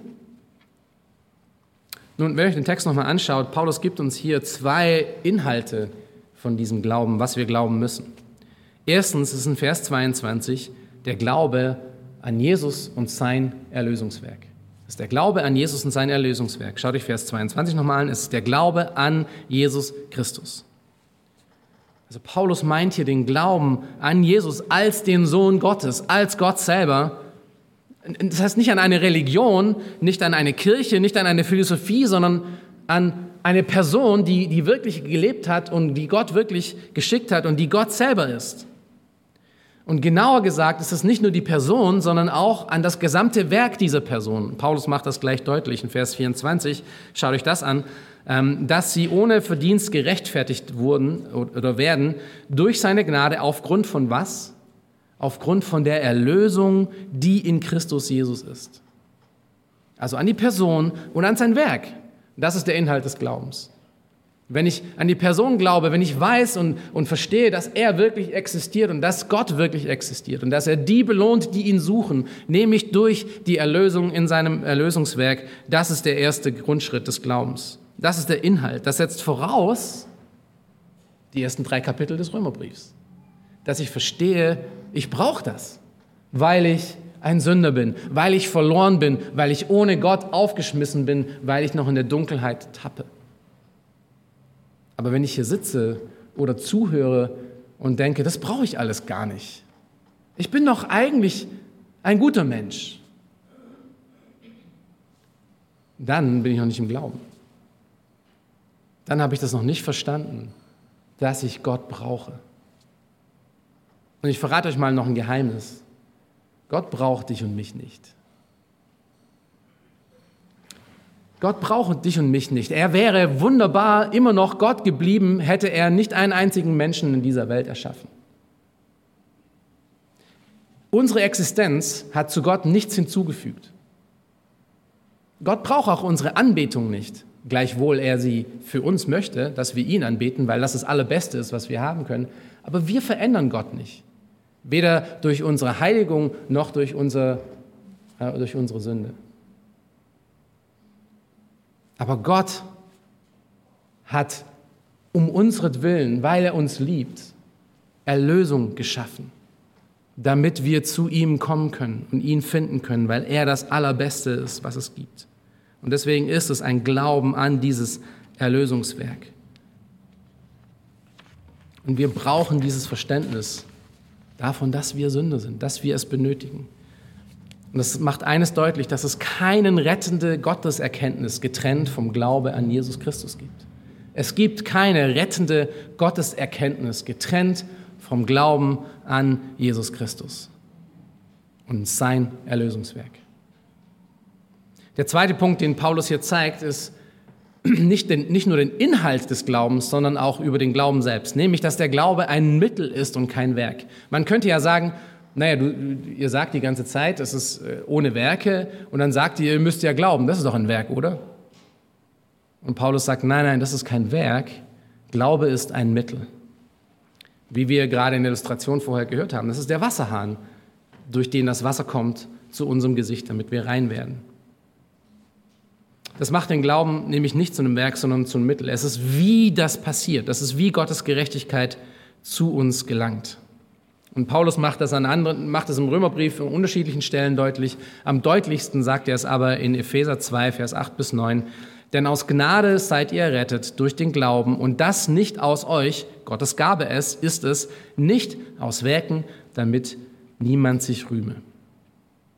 Nun, wenn ihr euch den Text nochmal anschaut, Paulus gibt uns hier zwei Inhalte von diesem Glauben, was wir glauben müssen. Erstens ist in Vers 22 der Glaube an Jesus und sein Erlösungswerk. Das ist der Glaube an Jesus und sein Erlösungswerk. Schaut euch Vers 22 nochmal an. Es ist der Glaube an Jesus Christus. Also Paulus meint hier den Glauben an Jesus als den Sohn Gottes, als Gott selber. Das heißt nicht an eine Religion, nicht an eine Kirche, nicht an eine Philosophie, sondern an eine Person, die wirklich gelebt hat und die Gott wirklich geschickt hat und die Gott selber ist. Und genauer gesagt ist es nicht nur die Person, sondern auch an das gesamte Werk dieser Person. Paulus macht das gleich deutlich in Vers 24. Schaut euch das an, dass sie ohne Verdienst gerechtfertigt wurden oder werden durch seine Gnade aufgrund von was? Aufgrund von der Erlösung, die in Christus Jesus ist. Also an die Person und an sein Werk. Das ist der Inhalt des Glaubens. Wenn ich an die Person glaube, wenn ich weiß und verstehe, dass er wirklich existiert und dass Gott wirklich existiert und dass er die belohnt, die ihn suchen, nämlich durch die Erlösung in seinem Erlösungswerk, das ist der erste Grundschritt des Glaubens. Das ist der Inhalt. Das setzt voraus die ersten 3 Kapitel des Römerbriefs. Dass ich verstehe, ich brauche das, weil ich ein Sünder bin, weil ich verloren bin, weil ich ohne Gott aufgeschmissen bin, weil ich noch in der Dunkelheit tappe. Aber wenn ich hier sitze oder zuhöre und denke, das brauche ich alles gar nicht. Ich bin doch eigentlich ein guter Mensch. Dann bin ich noch nicht im Glauben. Dann habe ich das noch nicht verstanden, dass ich Gott brauche. Und ich verrate euch mal noch ein Geheimnis. Gott braucht dich und mich nicht. Gott braucht dich und mich nicht. Er wäre wunderbar immer noch Gott geblieben, hätte er nicht einen einzigen Menschen in dieser Welt erschaffen. Unsere Existenz hat zu Gott nichts hinzugefügt. Gott braucht auch unsere Anbetung nicht, gleichwohl er sie für uns möchte, dass wir ihn anbeten, weil das Allerbeste ist, was wir haben können. Aber wir verändern Gott nicht. Weder durch unsere Heiligung noch durch unsere Sünde. Aber Gott hat um unseretwillen, weil er uns liebt, Erlösung geschaffen, damit wir zu ihm kommen können und ihn finden können, weil er das Allerbeste ist, was es gibt. Und deswegen ist es ein Glauben an dieses Erlösungswerk. Und wir brauchen dieses Verständnis davon, dass wir Sünder sind, dass wir es benötigen. Und das macht eines deutlich, dass es keine rettende Gotteserkenntnis getrennt vom Glaube an Jesus Christus gibt. Es gibt keine rettende Gotteserkenntnis getrennt vom Glauben an Jesus Christus und sein Erlösungswerk. Der zweite Punkt, den Paulus hier zeigt, ist nicht nur den Inhalt des Glaubens, sondern auch über den Glauben selbst, nämlich, dass der Glaube ein Mittel ist und kein Werk. Man könnte ja sagen, naja, ihr sagt die ganze Zeit, es ist ohne Werke und dann sagt ihr müsst ja glauben, das ist doch ein Werk, oder? Und Paulus sagt, nein, das ist kein Werk, Glaube ist ein Mittel. Wie wir gerade in der Illustration vorher gehört haben, das ist der Wasserhahn, durch den das Wasser kommt zu unserem Gesicht, damit wir rein werden. Das macht den Glauben nämlich nicht zu einem Werk, sondern zu einem Mittel. Es ist, wie das passiert, das ist, wie Gottes Gerechtigkeit zu uns gelangt. Und Paulus macht das im Römerbrief an unterschiedlichen Stellen deutlich. Am deutlichsten sagt er es aber in Epheser 2, Vers 8 bis 9. Denn aus Gnade seid ihr errettet durch den Glauben und das nicht aus euch, Gottes Gabe ist es, nicht aus Werken, damit niemand sich rühme.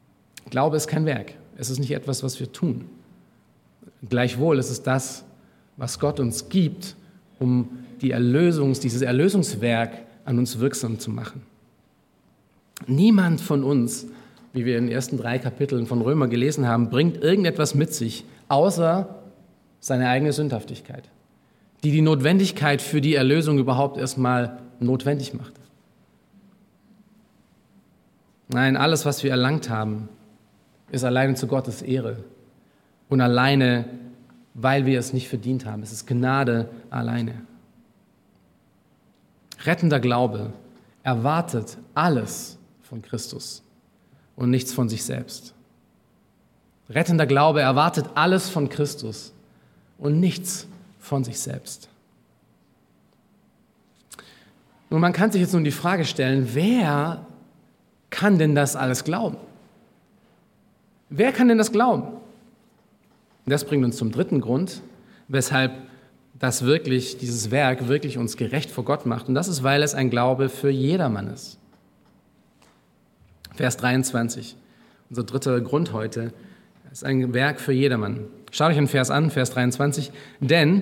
Glaube ist kein Werk. Es ist nicht etwas, was wir tun. Gleichwohl ist es das, was Gott uns gibt, um dieses Erlösungswerk an uns wirksam zu machen. Niemand von uns, wie wir in den ersten 3 Kapiteln von Römer gelesen haben, bringt irgendetwas mit sich, außer seine eigene Sündhaftigkeit, die Notwendigkeit für die Erlösung überhaupt erstmal notwendig macht. Nein, alles, was wir erlangt haben, ist alleine zu Gottes Ehre und alleine, weil wir es nicht verdient haben. Es ist Gnade alleine. Rettender Glaube erwartet alles von Christus und nichts von sich selbst. Rettender Glaube erwartet alles von Christus und nichts von sich selbst. Nun, man kann sich jetzt nun die Frage stellen, wer kann denn das alles glauben? Wer kann denn das glauben? Und das bringt uns zum 3. Grund, weshalb dieses Werk wirklich uns gerecht vor Gott macht. Und das ist, weil es ein Glaube für jedermann ist. Vers 23, unser 3. Grund heute, ist ein Werk für jedermann. Schaut euch den Vers an, Vers 23. Denn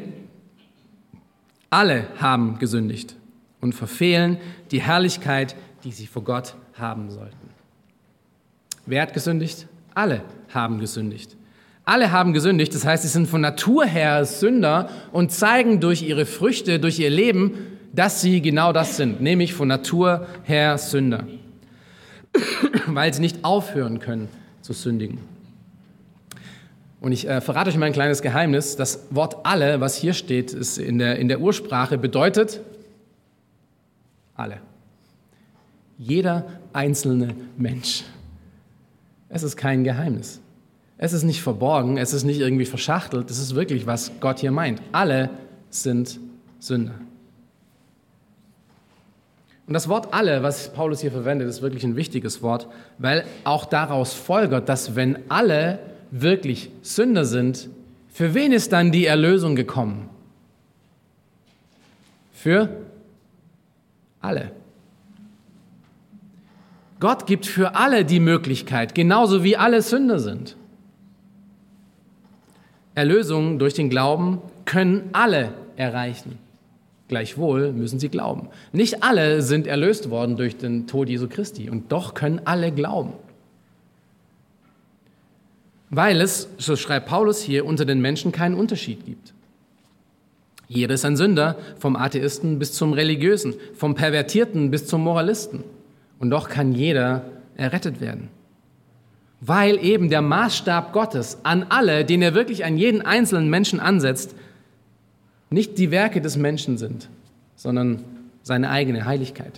alle haben gesündigt und verfehlen die Herrlichkeit, die sie vor Gott haben sollten. Wer hat gesündigt? Alle haben gesündigt. Alle haben gesündigt, das heißt, sie sind von Natur her Sünder und zeigen durch ihre Früchte, durch ihr Leben, dass sie genau das sind, nämlich von Natur her Sünder, weil sie nicht aufhören können zu sündigen. Und ich verrate euch mal ein kleines Geheimnis. Das Wort alle, was hier steht, ist in der Ursprache, bedeutet alle. Jeder einzelne Mensch. Es ist kein Geheimnis. Es ist nicht verborgen, es ist nicht irgendwie verschachtelt, es ist wirklich, was Gott hier meint. Alle sind Sünder. Und das Wort alle, was Paulus hier verwendet, ist wirklich ein wichtiges Wort, weil auch daraus folgert, dass wenn alle wirklich Sünder sind, für wen ist dann die Erlösung gekommen? Für alle. Gott gibt für alle die Möglichkeit, genauso wie alle Sünder sind. Erlösung durch den Glauben können alle erreichen. Gleichwohl müssen sie glauben. Nicht alle sind erlöst worden durch den Tod Jesu Christi und doch können alle glauben. Weil es, so schreibt Paulus hier, unter den Menschen keinen Unterschied gibt. Jeder ist ein Sünder, vom Atheisten bis zum Religiösen, vom Pervertierten bis zum Moralisten. Und doch kann jeder errettet werden. Weil eben der Maßstab Gottes an alle, den er wirklich an jeden einzelnen Menschen ansetzt, nicht die Werke des Menschen sind, sondern seine eigene Heiligkeit.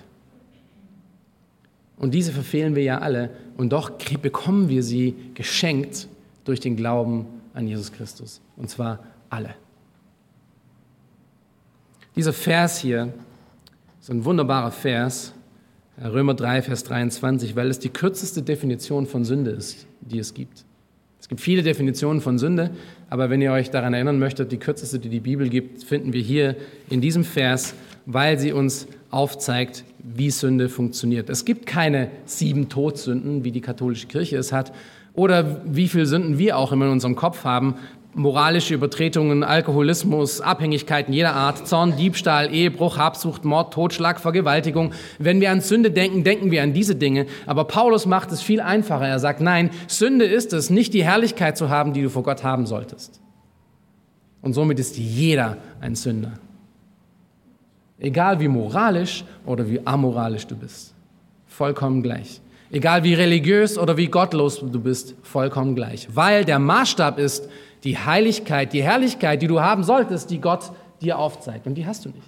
Und diese verfehlen wir ja alle und doch bekommen wir sie geschenkt durch den Glauben an Jesus Christus. Und zwar alle. Dieser Vers hier ist ein wunderbarer Vers, Römer 3, Vers 23, weil es die kürzeste Definition von Sünde ist, die es gibt. Es gibt viele Definitionen von Sünde, aber wenn ihr euch daran erinnern möchtet, die kürzeste, die die Bibel gibt, finden wir hier in diesem Vers, weil sie uns aufzeigt, wie Sünde funktioniert. Es gibt keine 7 Todsünden, wie die katholische Kirche es hat, oder wie viele Sünden wir auch immer in unserem Kopf haben. Moralische Übertretungen, Alkoholismus, Abhängigkeiten jeder Art, Zorn, Diebstahl, Ehebruch, Habsucht, Mord, Totschlag, Vergewaltigung. Wenn wir an Sünde denken, denken wir an diese Dinge. Aber Paulus macht es viel einfacher. Er sagt, nein, Sünde ist es, nicht die Herrlichkeit zu haben, die du vor Gott haben solltest. Und somit ist jeder ein Sünder. Egal wie moralisch oder wie amoralisch du bist. Vollkommen gleich. Egal wie religiös oder wie gottlos du bist, vollkommen gleich. Weil der Maßstab ist, die Heiligkeit, die Herrlichkeit, die du haben solltest, die Gott dir aufzeigt. Und die hast du nicht.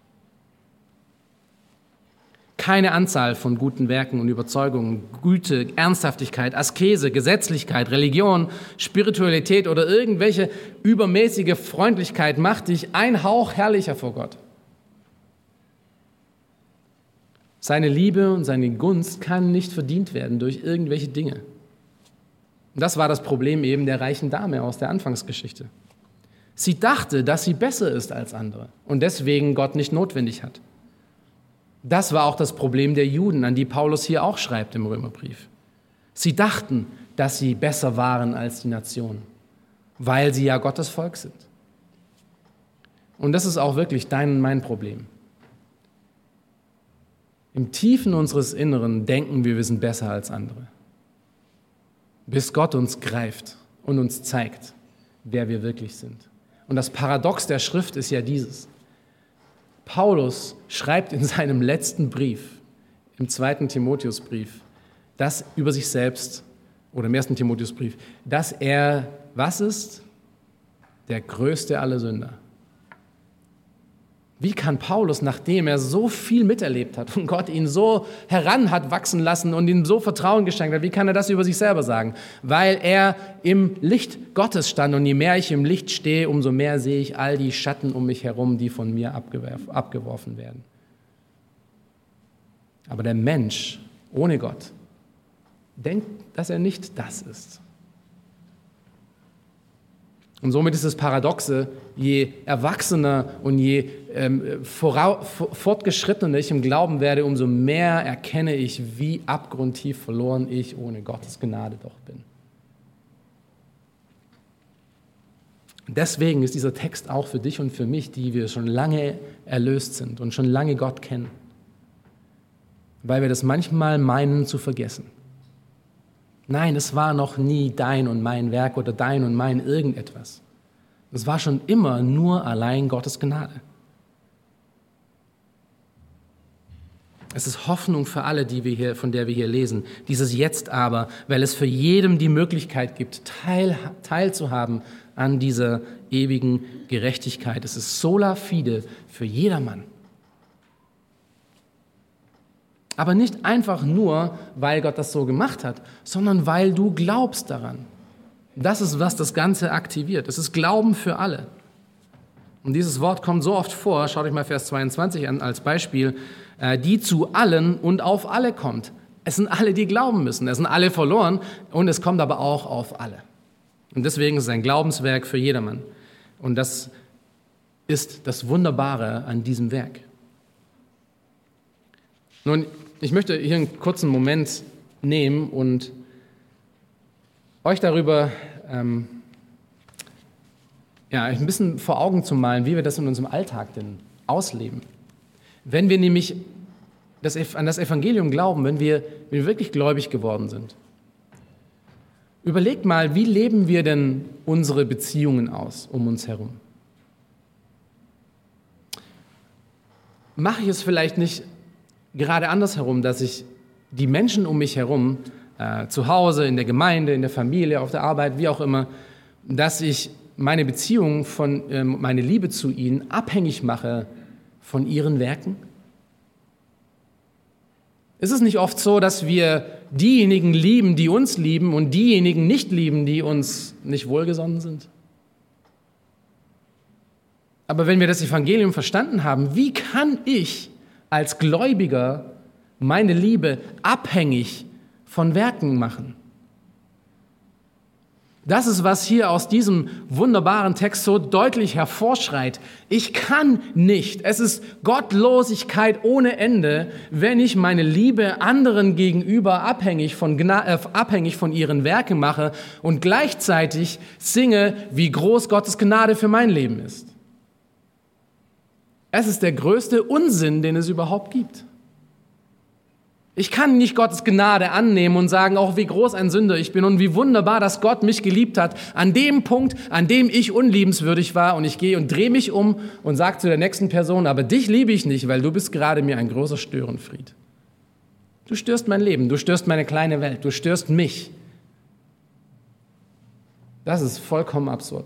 Keine Anzahl von guten Werken und Überzeugungen, Güte, Ernsthaftigkeit, Askese, Gesetzlichkeit, Religion, Spiritualität oder irgendwelche übermäßige Freundlichkeit macht dich ein Hauch herrlicher vor Gott. Seine Liebe und seine Gunst kann nicht verdient werden durch irgendwelche Dinge. Und das war das Problem eben der reichen Dame aus der Anfangsgeschichte. Sie dachte, dass sie besser ist als andere und deswegen Gott nicht notwendig hat. Das war auch das Problem der Juden, an die Paulus hier auch schreibt im Römerbrief. Sie dachten, dass sie besser waren als die Nation, weil sie ja Gottes Volk sind. Und das ist auch wirklich dein und mein Problem. Im Tiefen unseres Inneren denken wir sind besser als andere. Bis Gott uns greift und uns zeigt, wer wir wirklich sind. Und das Paradox der Schrift ist ja dieses. Paulus schreibt in seinem letzten Brief, im 2. Timotheusbrief, das über sich selbst, oder im 1. Timotheusbrief, dass er, was ist? Der größte aller Sünder. Wie kann Paulus, nachdem er so viel miterlebt hat und Gott ihn so heran hat wachsen lassen und ihm so Vertrauen geschenkt hat, wie kann er das über sich selber sagen? Weil er im Licht Gottes stand und je mehr ich im Licht stehe, umso mehr sehe ich all die Schatten um mich herum, die von mir abgeworfen werden. Aber der Mensch ohne Gott denkt, dass er nicht das ist. Und somit ist das Paradoxe, je erwachsener und je fortgeschrittener ich im Glauben werde, umso mehr erkenne ich, wie abgrundtief verloren ich ohne Gottes Gnade doch bin. Deswegen ist dieser Text auch für dich und für mich, die wir schon lange erlöst sind und schon lange Gott kennen, weil wir das manchmal meinen zu vergessen. Nein, es war noch nie dein und mein Werk oder dein und mein irgendetwas. Es war schon immer nur allein Gottes Gnade. Es ist Hoffnung für alle, von der wir hier lesen. Dieses Jetzt aber, weil es für jedem die Möglichkeit gibt, teilzuhaben an dieser ewigen Gerechtigkeit. Es ist sola fide für jedermann. Aber nicht einfach nur, weil Gott das so gemacht hat, sondern weil du glaubst daran. Das ist, was das Ganze aktiviert. Es ist Glauben für alle. Und dieses Wort kommt so oft vor, schaut euch mal Vers 22 an als Beispiel, die zu allen und auf alle kommt. Es sind alle, die glauben müssen. Es sind alle verloren und es kommt aber auch auf alle. Und deswegen ist es ein Glaubenswerk für jedermann. Und das ist das Wunderbare an diesem Werk. Nun, ich möchte hier einen kurzen Moment nehmen und euch darüber ein bisschen vor Augen zu malen, wie wir das in unserem Alltag denn ausleben. Wenn wir nämlich an das Evangelium glauben, wenn wir wirklich gläubig geworden sind. Überlegt mal, wie leben wir denn unsere Beziehungen aus um uns herum? Mache ich es vielleicht nicht gerade andersherum, dass ich die Menschen um mich herum, zu Hause, in der Gemeinde, in der Familie, auf der Arbeit, wie auch immer, dass ich meine Beziehung, meine Liebe zu ihnen abhängig mache von ihren Werken? Ist es nicht oft so, dass wir diejenigen lieben, die uns lieben und diejenigen nicht lieben, die uns nicht wohlgesonnen sind? Aber wenn wir das Evangelium verstanden haben, wie kann ich als Gläubiger meine Liebe abhängig von Werken machen? Das ist, was hier aus diesem wunderbaren Text so deutlich hervorschreit. Ich kann nicht. Es ist Gottlosigkeit ohne Ende, wenn ich meine Liebe anderen gegenüber abhängig von ihren Werken mache und gleichzeitig singe, wie groß Gottes Gnade für mein Leben ist. Es ist der größte Unsinn, den es überhaupt gibt. Ich kann nicht Gottes Gnade annehmen und sagen, auch wie groß ein Sünder ich bin und wie wunderbar, dass Gott mich geliebt hat, an dem Punkt, an dem ich unliebenswürdig war, und ich gehe und drehe mich um und sage zu der nächsten Person, aber dich liebe ich nicht, weil du bist gerade mir ein großer Störenfried. Du störst mein Leben, du störst meine kleine Welt, du störst mich. Das ist vollkommen absurd.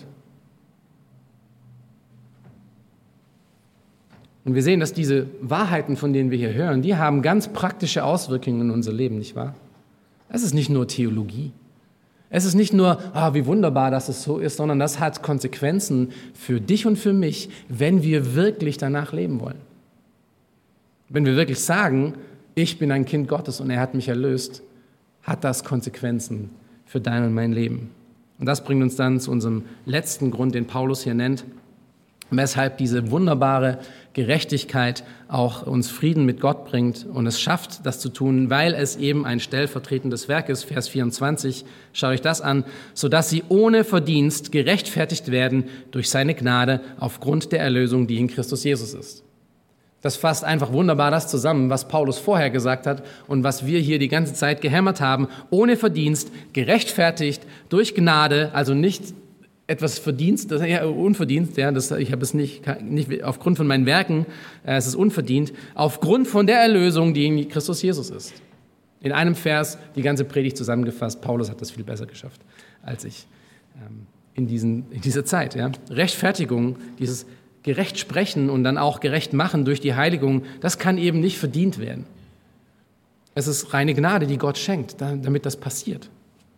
Und wir sehen, dass diese Wahrheiten, von denen wir hier hören, die haben ganz praktische Auswirkungen in unser Leben, nicht wahr? Es ist nicht nur Theologie. Es ist nicht nur, wie wunderbar, dass es so ist, sondern das hat Konsequenzen für dich und für mich, wenn wir wirklich danach leben wollen. Wenn wir wirklich sagen, ich bin ein Kind Gottes und er hat mich erlöst, hat das Konsequenzen für dein und mein Leben. Und das bringt uns dann zu unserem letzten Grund, den Paulus hier nennt. weshalb diese wunderbare Gerechtigkeit auch uns Frieden mit Gott bringt und es schafft, das zu tun, weil es eben ein stellvertretendes Werk ist. Vers 24, schaut euch das an, sodass sie ohne Verdienst gerechtfertigt werden durch seine Gnade aufgrund der Erlösung, die in Christus Jesus ist. Das fasst einfach wunderbar das zusammen, was Paulus vorher gesagt hat und was wir hier die ganze Zeit gehämmert haben. Ohne Verdienst, gerechtfertigt durch Gnade, also nicht etwas Verdienst, das ist ja unverdient, ja, ich habe es nicht aufgrund von meinen Werken, es ist unverdient, aufgrund von der Erlösung, die in Christus Jesus ist. In einem Vers die ganze Predigt zusammengefasst. Paulus hat das viel besser geschafft als ich in dieser Zeit. Ja. Rechtfertigung, dieses gerecht sprechen und dann auch gerecht machen durch die Heiligung, das kann eben nicht verdient werden. Es ist reine Gnade, die Gott schenkt, damit das passiert.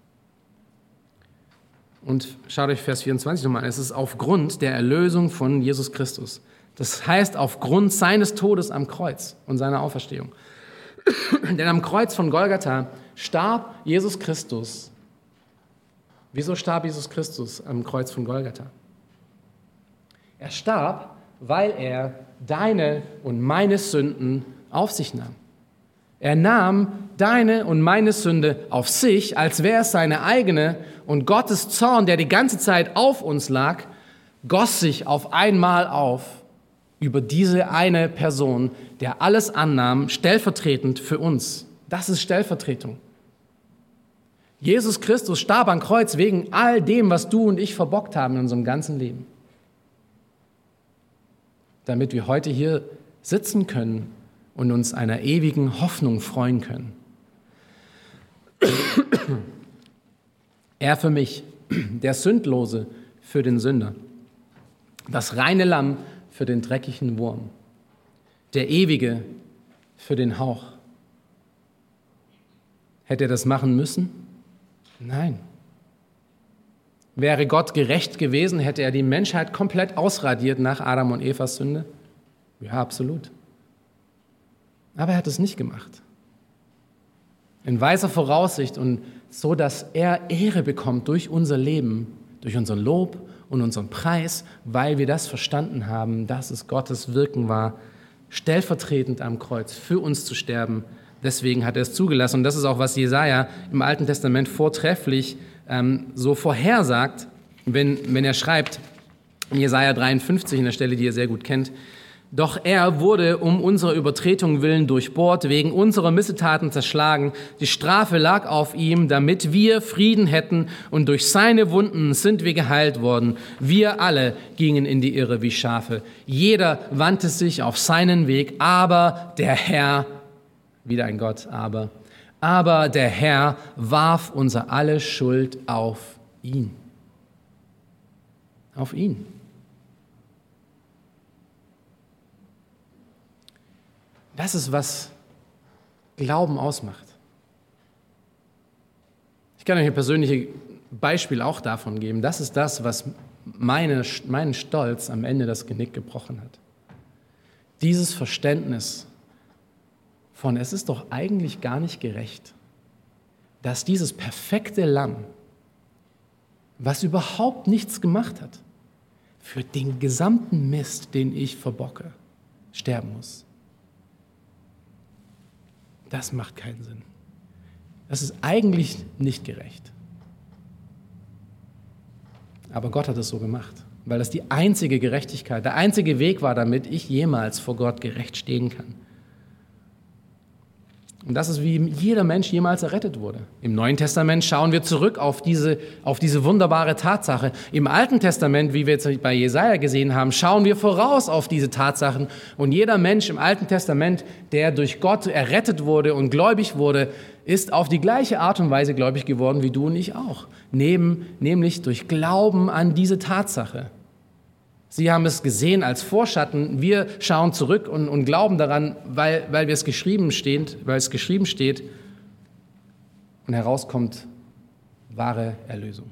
Und schaut euch Vers 24 nochmal an. Es ist aufgrund der Erlösung von Jesus Christus. Das heißt, aufgrund seines Todes am Kreuz und seiner Auferstehung. Denn am Kreuz von Golgatha starb Jesus Christus. Wieso starb Jesus Christus am Kreuz von Golgatha? Er starb, weil er deine und meine Sünden auf sich nahm. Er nahm deine und meine Sünde auf sich, als wäre es seine eigene, und Gottes Zorn, der die ganze Zeit auf uns lag, goss sich auf einmal auf über diese eine Person, der alles annahm, stellvertretend für uns. Das ist Stellvertretung. Jesus Christus starb am Kreuz wegen all dem, was du und ich verbockt haben in unserem ganzen Leben. Damit wir heute hier sitzen können und uns einer ewigen Hoffnung freuen können. Er für mich, der Sündlose für den Sünder, das reine Lamm für den dreckigen Wurm, der Ewige für den Hauch. Hätte er das machen müssen? Nein. Wäre Gott gerecht gewesen, hätte er die Menschheit komplett ausradiert nach Adam und Evas Sünde? Ja, absolut. Aber er hat es nicht gemacht. In weiser Voraussicht und so, dass er Ehre bekommt durch unser Leben, durch unser Lob und unseren Preis, weil wir das verstanden haben, dass es Gottes Wirken war, stellvertretend am Kreuz für uns zu sterben. Deswegen hat er es zugelassen. Und das ist auch, was Jesaja im Alten Testament vortrefflich so vorhersagt, wenn er schreibt, in Jesaja 53, in der Stelle, die ihr sehr gut kennt, doch er wurde um unserer Übertretung willen durchbohrt, wegen unserer Missetaten zerschlagen. Die Strafe lag auf ihm, damit wir Frieden hätten, und durch seine Wunden sind wir geheilt worden. Wir alle gingen in die Irre wie Schafe. Jeder wandte sich auf seinen Weg, aber der Herr, wieder ein Gott, aber der Herr warf unser alle Schuld auf ihn. Auf ihn. Das ist, was Glauben ausmacht. Ich kann euch ein persönliches Beispiel auch davon geben. Das ist das, was meinen Stolz am Ende das Genick gebrochen hat. Dieses Verständnis von, es ist doch eigentlich gar nicht gerecht, dass dieses perfekte Lamm, was überhaupt nichts gemacht hat, für den gesamten Mist, den ich verbocke, sterben muss. Das macht keinen Sinn. Das ist eigentlich nicht gerecht. Aber Gott hat es so gemacht, weil das die einzige Gerechtigkeit, der einzige Weg war, damit ich jemals vor Gott gerecht stehen kann. Und das ist, wie jeder Mensch jemals errettet wurde. Im Neuen Testament schauen wir zurück auf diese wunderbare Tatsache. Im Alten Testament, wie wir jetzt bei Jesaja gesehen haben, schauen wir voraus auf diese Tatsachen. Und jeder Mensch im Alten Testament, der durch Gott errettet wurde und gläubig wurde, ist auf die gleiche Art und Weise gläubig geworden wie du und ich auch. Nämlich durch Glauben an diese Tatsache. Sie haben es gesehen als Vorschatten. Wir schauen zurück und glauben daran, weil es geschrieben steht und herauskommt wahre Erlösung.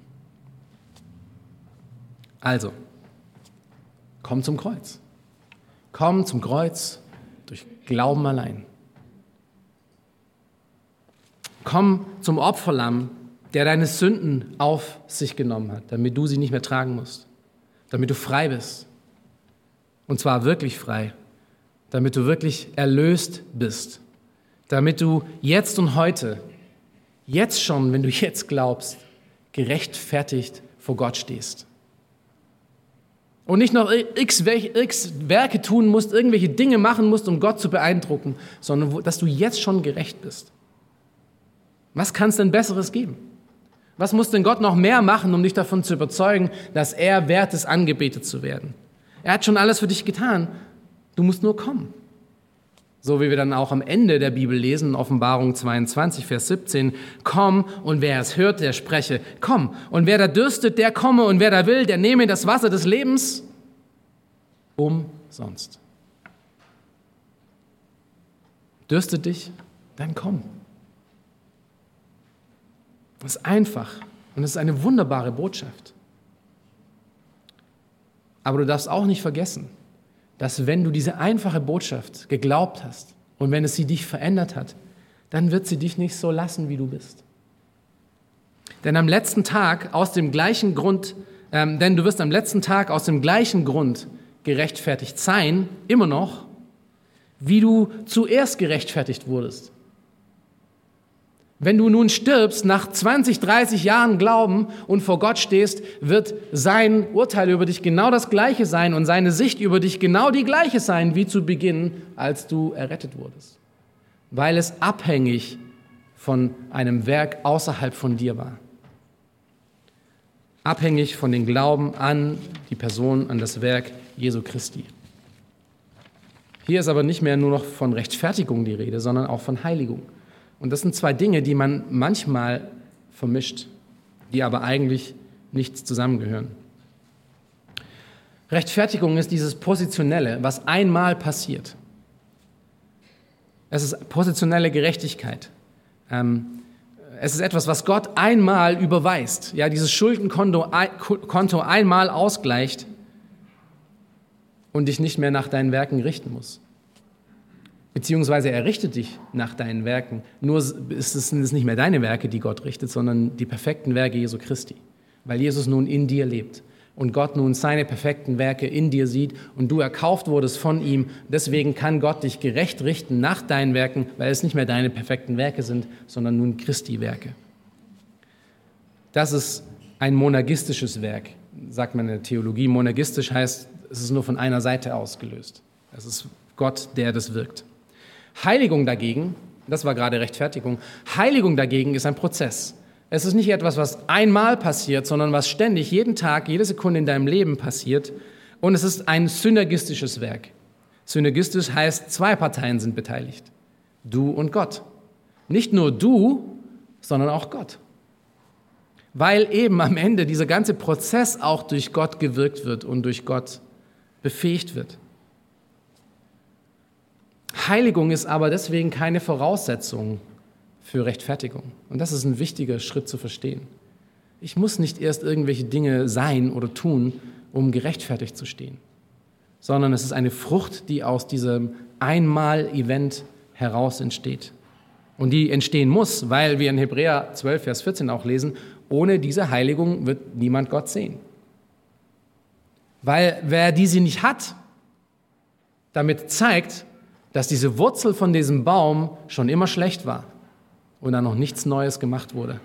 Also, komm zum Kreuz. Komm zum Kreuz durch Glauben allein. Komm zum Opferlamm, der deine Sünden auf sich genommen hat, damit du sie nicht mehr tragen musst. Damit du frei bist. Und zwar wirklich frei, damit du wirklich erlöst bist, damit du jetzt und heute, jetzt schon, wenn du jetzt glaubst, gerechtfertigt vor Gott stehst. Und nicht noch x Werke tun musst, irgendwelche Dinge machen musst, um Gott zu beeindrucken, sondern dass du jetzt schon gerecht bist. Was kann es denn Besseres geben? Was muss denn Gott noch mehr machen, um dich davon zu überzeugen, dass er wert ist, angebetet zu werden? Er hat schon alles für dich getan. Du musst nur kommen. So wie wir dann auch am Ende der Bibel lesen, in Offenbarung 22, Vers 17, komm und wer es hört, der spreche, komm. Und wer da dürstet, der komme und wer da will, der nehme das Wasser des Lebens umsonst. Dürstet dich, dann komm. Das ist einfach und es ist eine wunderbare Botschaft. Aber du darfst auch nicht vergessen, dass wenn du diese einfache Botschaft geglaubt hast und wenn es sie dich verändert hat, dann wird sie dich nicht so lassen, wie du bist. Denn am letzten Tag aus dem gleichen Grund, denn du wirst am letzten Tag aus dem gleichen Grund gerechtfertigt sein, immer noch, wie du zuerst gerechtfertigt wurdest. Wenn du nun stirbst, nach 20, 30 Jahren Glauben und vor Gott stehst, wird sein Urteil über dich genau das Gleiche sein und seine Sicht über dich genau die gleiche sein, wie zu Beginn, als du errettet wurdest. Weil es abhängig von einem Werk außerhalb von dir war. Abhängig von dem Glauben an die Person, an das Werk Jesu Christi. Hier ist aber nicht mehr nur noch von Rechtfertigung die Rede, sondern auch von Heiligung. Und das sind zwei Dinge, die man manchmal vermischt, die aber eigentlich nicht zusammengehören. Rechtfertigung ist dieses Positionelle, was einmal passiert. Es ist positionelle Gerechtigkeit. Es ist etwas, was Gott einmal überweist, ja, dieses Schuldenkonto einmal ausgleicht und dich nicht mehr nach deinen Werken richten muss. Beziehungsweise er richtet dich nach deinen Werken. Nur sind es nicht mehr deine Werke, die Gott richtet, sondern die perfekten Werke Jesu Christi. Weil Jesus nun in dir lebt und Gott nun seine perfekten Werke in dir sieht und du erkauft wurdest von ihm. Deswegen kann Gott dich gerecht richten nach deinen Werken, weil es nicht mehr deine perfekten Werke sind, sondern nun Christi Werke. Das ist ein monergistisches Werk, sagt man in der Theologie. Monergistisch heißt, es ist nur von einer Seite ausgelöst. Es ist Gott, der das wirkt. Heiligung dagegen, das war gerade Rechtfertigung, Heiligung dagegen ist ein Prozess. Es ist nicht etwas, was einmal passiert, sondern was ständig, jeden Tag, jede Sekunde in deinem Leben passiert. Und es ist ein synergistisches Werk. Synergistisch heißt, zwei Parteien sind beteiligt. Du und Gott. Nicht nur du, sondern auch Gott. Weil eben am Ende dieser ganze Prozess auch durch Gott gewirkt wird und durch Gott befähigt wird. Heiligung ist aber deswegen keine Voraussetzung für Rechtfertigung. Und das ist ein wichtiger Schritt zu verstehen. Ich muss nicht erst irgendwelche Dinge sein oder tun, um gerechtfertigt zu stehen, sondern es ist eine Frucht, die aus diesem Einmal-Event heraus entsteht. Und die entstehen muss, weil wir in Hebräer 12, Vers 14 auch lesen, ohne diese Heiligung wird niemand Gott sehen. Weil wer diese nicht hat, damit zeigt, dass diese Wurzel von diesem Baum schon immer schlecht war und da noch nichts Neues gemacht wurde.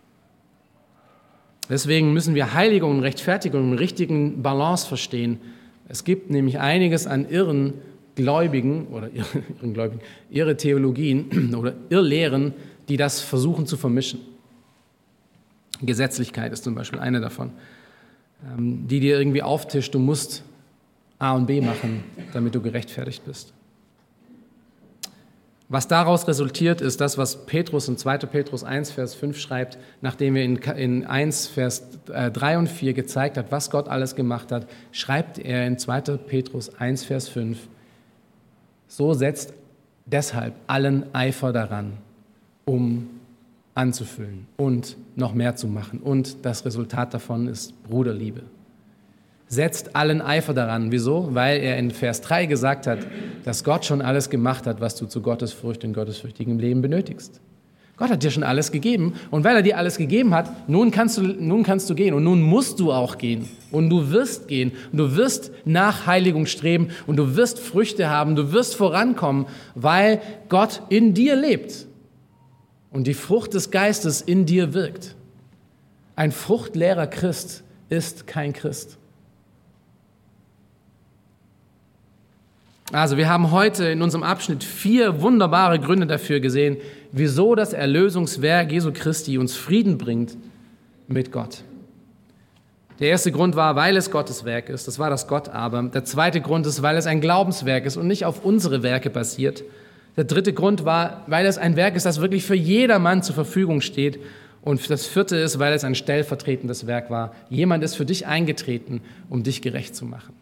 Deswegen müssen wir Heiligung und Rechtfertigung im richtigen Balance verstehen. Es gibt nämlich einiges an irren Gläubigen oder irre Theologien oder Irrlehren, die das versuchen zu vermischen. Gesetzlichkeit ist zum Beispiel eine davon, die dir irgendwie auftischt, du musst A und B machen, damit du gerechtfertigt bist. Was daraus resultiert, ist das, was Petrus in 2. Petrus 1, Vers 5 schreibt, nachdem er in 1, Vers 3 und 4 gezeigt hat, was Gott alles gemacht hat, schreibt er in 2. Petrus 1, Vers 5, so setzt deshalb allen Eifer daran, um anzufüllen und noch mehr zu machen. Und das Resultat davon ist Bruderliebe. Setzt allen Eifer daran. Wieso? Weil er in Vers 3 gesagt hat, dass Gott schon alles gemacht hat, was du zu Gottesfurcht und gottesfürchtigem Leben benötigst. Gott hat dir schon alles gegeben und weil er dir alles gegeben hat, nun kannst du gehen und nun musst du auch gehen und du wirst gehen und du wirst nach Heiligung streben und du wirst Früchte haben, du wirst vorankommen, weil Gott in dir lebt und die Frucht des Geistes in dir wirkt. Ein fruchtleerer Christ ist kein Christ. Also wir haben heute in unserem Abschnitt 4 wunderbare Gründe dafür gesehen, wieso das Erlösungswerk Jesu Christi uns Frieden bringt mit Gott. Der erste Grund war, weil es Gottes Werk ist, das war das Gott-Aber. Der zweite Grund ist, weil es ein Glaubenswerk ist und nicht auf unsere Werke basiert. Der dritte Grund war, weil es ein Werk ist, das wirklich für jedermann zur Verfügung steht. Und das vierte ist, weil es ein stellvertretendes Werk war. Jemand ist für dich eingetreten, um dich gerecht zu machen.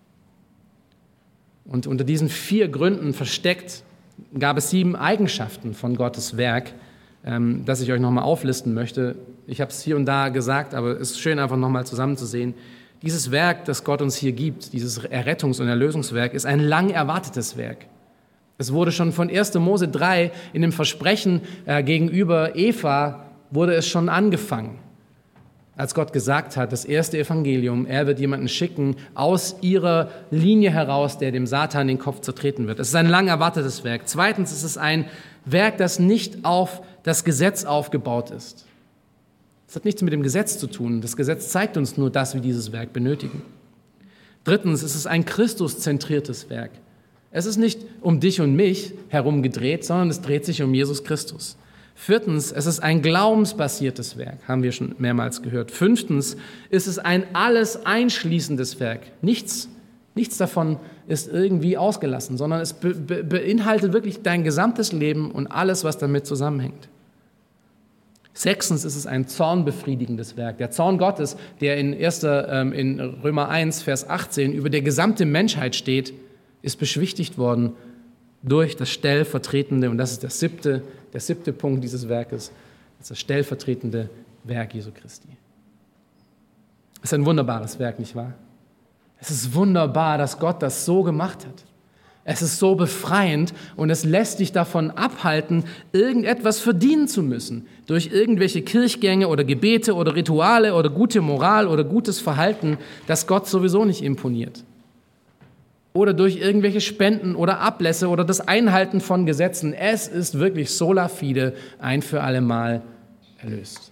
Und unter diesen 4 Gründen versteckt gab es 7 Eigenschaften von Gottes Werk, das ich euch nochmal auflisten möchte. Ich habe es hier und da gesagt, aber es ist schön, einfach nochmal zusammenzusehen. Dieses Werk, das Gott uns hier gibt, dieses Errettungs- und Erlösungswerk, ist ein lang erwartetes Werk. Es wurde schon von 1. Mose 3 in dem Versprechen gegenüber Eva, wurde es schon angefangen. Als Gott gesagt hat, das erste Evangelium, er wird jemanden schicken aus ihrer Linie heraus, der dem Satan den Kopf zertreten wird. Es ist ein lang erwartetes Werk. Zweitens ist es ein Werk, das nicht auf das Gesetz aufgebaut ist. Es hat nichts mit dem Gesetz zu tun. Das Gesetz zeigt uns nur, dass wir dieses Werk benötigen. Drittens ist es ein Christus-zentriertes Werk. Es ist nicht um dich und mich herum gedreht, sondern es dreht sich um Jesus Christus. Viertens, es ist ein glaubensbasiertes Werk, haben wir schon mehrmals gehört. Fünftens, ist es ein alles einschließendes Werk. Nichts davon ist irgendwie ausgelassen, sondern es beinhaltet wirklich dein gesamtes Leben und alles, was damit zusammenhängt. Sechstens ist es ein zornbefriedigendes Werk. Der Zorn Gottes, der in Römer 1, Vers 18 über der gesamte Menschheit steht, ist beschwichtigt worden durch das stellvertretende, und das ist der siebte Punkt dieses Werkes, das stellvertretende Werk Jesu Christi. Es ist ein wunderbares Werk, nicht wahr? Es ist wunderbar, dass Gott das so gemacht hat. Es ist so befreiend und es lässt dich davon abhalten, irgendetwas verdienen zu müssen, durch irgendwelche Kirchgänge oder Gebete oder Rituale oder gute Moral oder gutes Verhalten, das Gott sowieso nicht imponiert. Oder durch irgendwelche Spenden oder Ablässe oder das Einhalten von Gesetzen. Es ist wirklich sola fide, ein für alle Mal erlöst.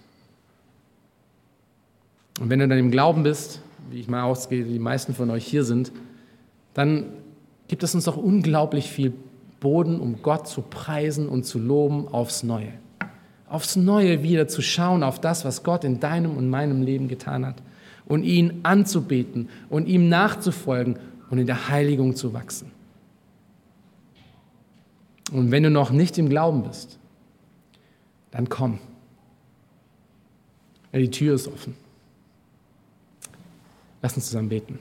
Und wenn du dann im Glauben bist, wie ich mal ausgehe, die meisten von euch hier sind, dann gibt es uns doch unglaublich viel Boden, um Gott zu preisen und zu loben aufs Neue. Aufs Neue wieder zu schauen auf das, was Gott in deinem und meinem Leben getan hat. Und ihn anzubeten und ihm nachzufolgen und in der Heiligung zu wachsen. Und wenn du noch nicht im Glauben bist, dann komm. Ja, die Tür ist offen. Lass uns zusammen beten.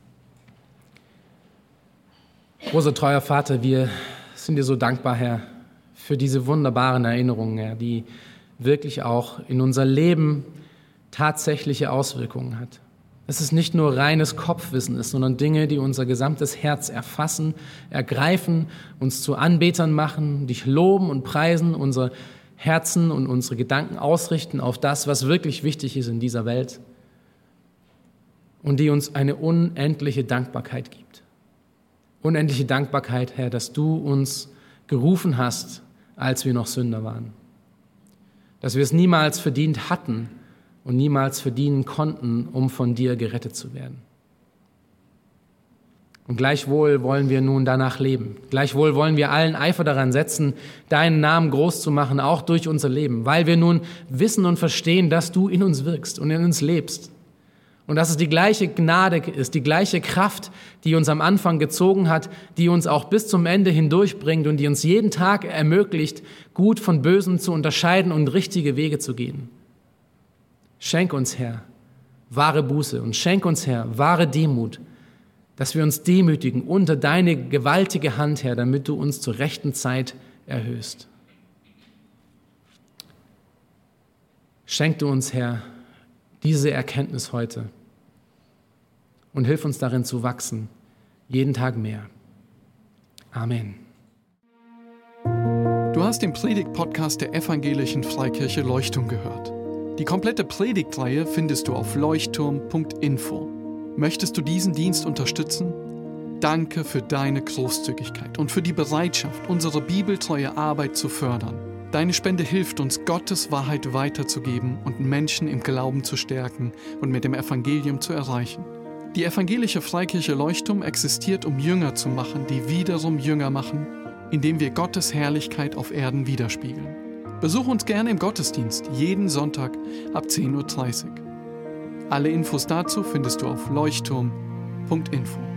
Großer, treuer Vater, wir sind dir so dankbar, Herr, für diese wunderbaren Erinnerungen, Herr, die wirklich auch in unser Leben tatsächliche Auswirkungen hat. Dass es nicht nur reines Kopfwissen ist, sondern Dinge, die unser gesamtes Herz erfassen, ergreifen, uns zu Anbetern machen, dich loben und preisen, unser Herzen und unsere Gedanken ausrichten auf das, was wirklich wichtig ist in dieser Welt und die uns eine unendliche Dankbarkeit gibt. Unendliche Dankbarkeit, Herr, dass du uns gerufen hast, als wir noch Sünder waren. Dass wir es niemals verdient hatten, und niemals verdienen konnten, um von dir gerettet zu werden. Und gleichwohl wollen wir nun danach leben. Gleichwohl wollen wir allen Eifer daran setzen, deinen Namen groß zu machen, auch durch unser Leben, weil wir nun wissen und verstehen, dass du in uns wirkst und in uns lebst. Und dass es die gleiche Gnade ist, die gleiche Kraft, die uns am Anfang gezogen hat, die uns auch bis zum Ende hindurchbringt und die uns jeden Tag ermöglicht, gut von Bösem zu unterscheiden und richtige Wege zu gehen. Schenk uns, Herr, wahre Buße und schenk uns, Herr, wahre Demut, dass wir uns demütigen unter deine gewaltige Hand, Herr, damit du uns zur rechten Zeit erhöhst. Schenk du uns, Herr, diese Erkenntnis heute und hilf uns darin zu wachsen, jeden Tag mehr. Amen. Du hast den Predigt-Podcast der Evangelischen Freikirche Leuchtturm gehört. Die komplette Predigtreihe findest du auf leuchtturm.info. Möchtest du diesen Dienst unterstützen? Danke für deine Großzügigkeit und für die Bereitschaft, unsere bibeltreue Arbeit zu fördern. Deine Spende hilft uns, Gottes Wahrheit weiterzugeben und Menschen im Glauben zu stärken und mit dem Evangelium zu erreichen. Die Evangelische Freikirche Leuchtturm existiert, um Jünger zu machen, die wiederum Jünger machen, indem wir Gottes Herrlichkeit auf Erden widerspiegeln. Besuch uns gerne im Gottesdienst, jeden Sonntag ab 10:30 Uhr. Alle Infos dazu findest du auf leuchtturm.info.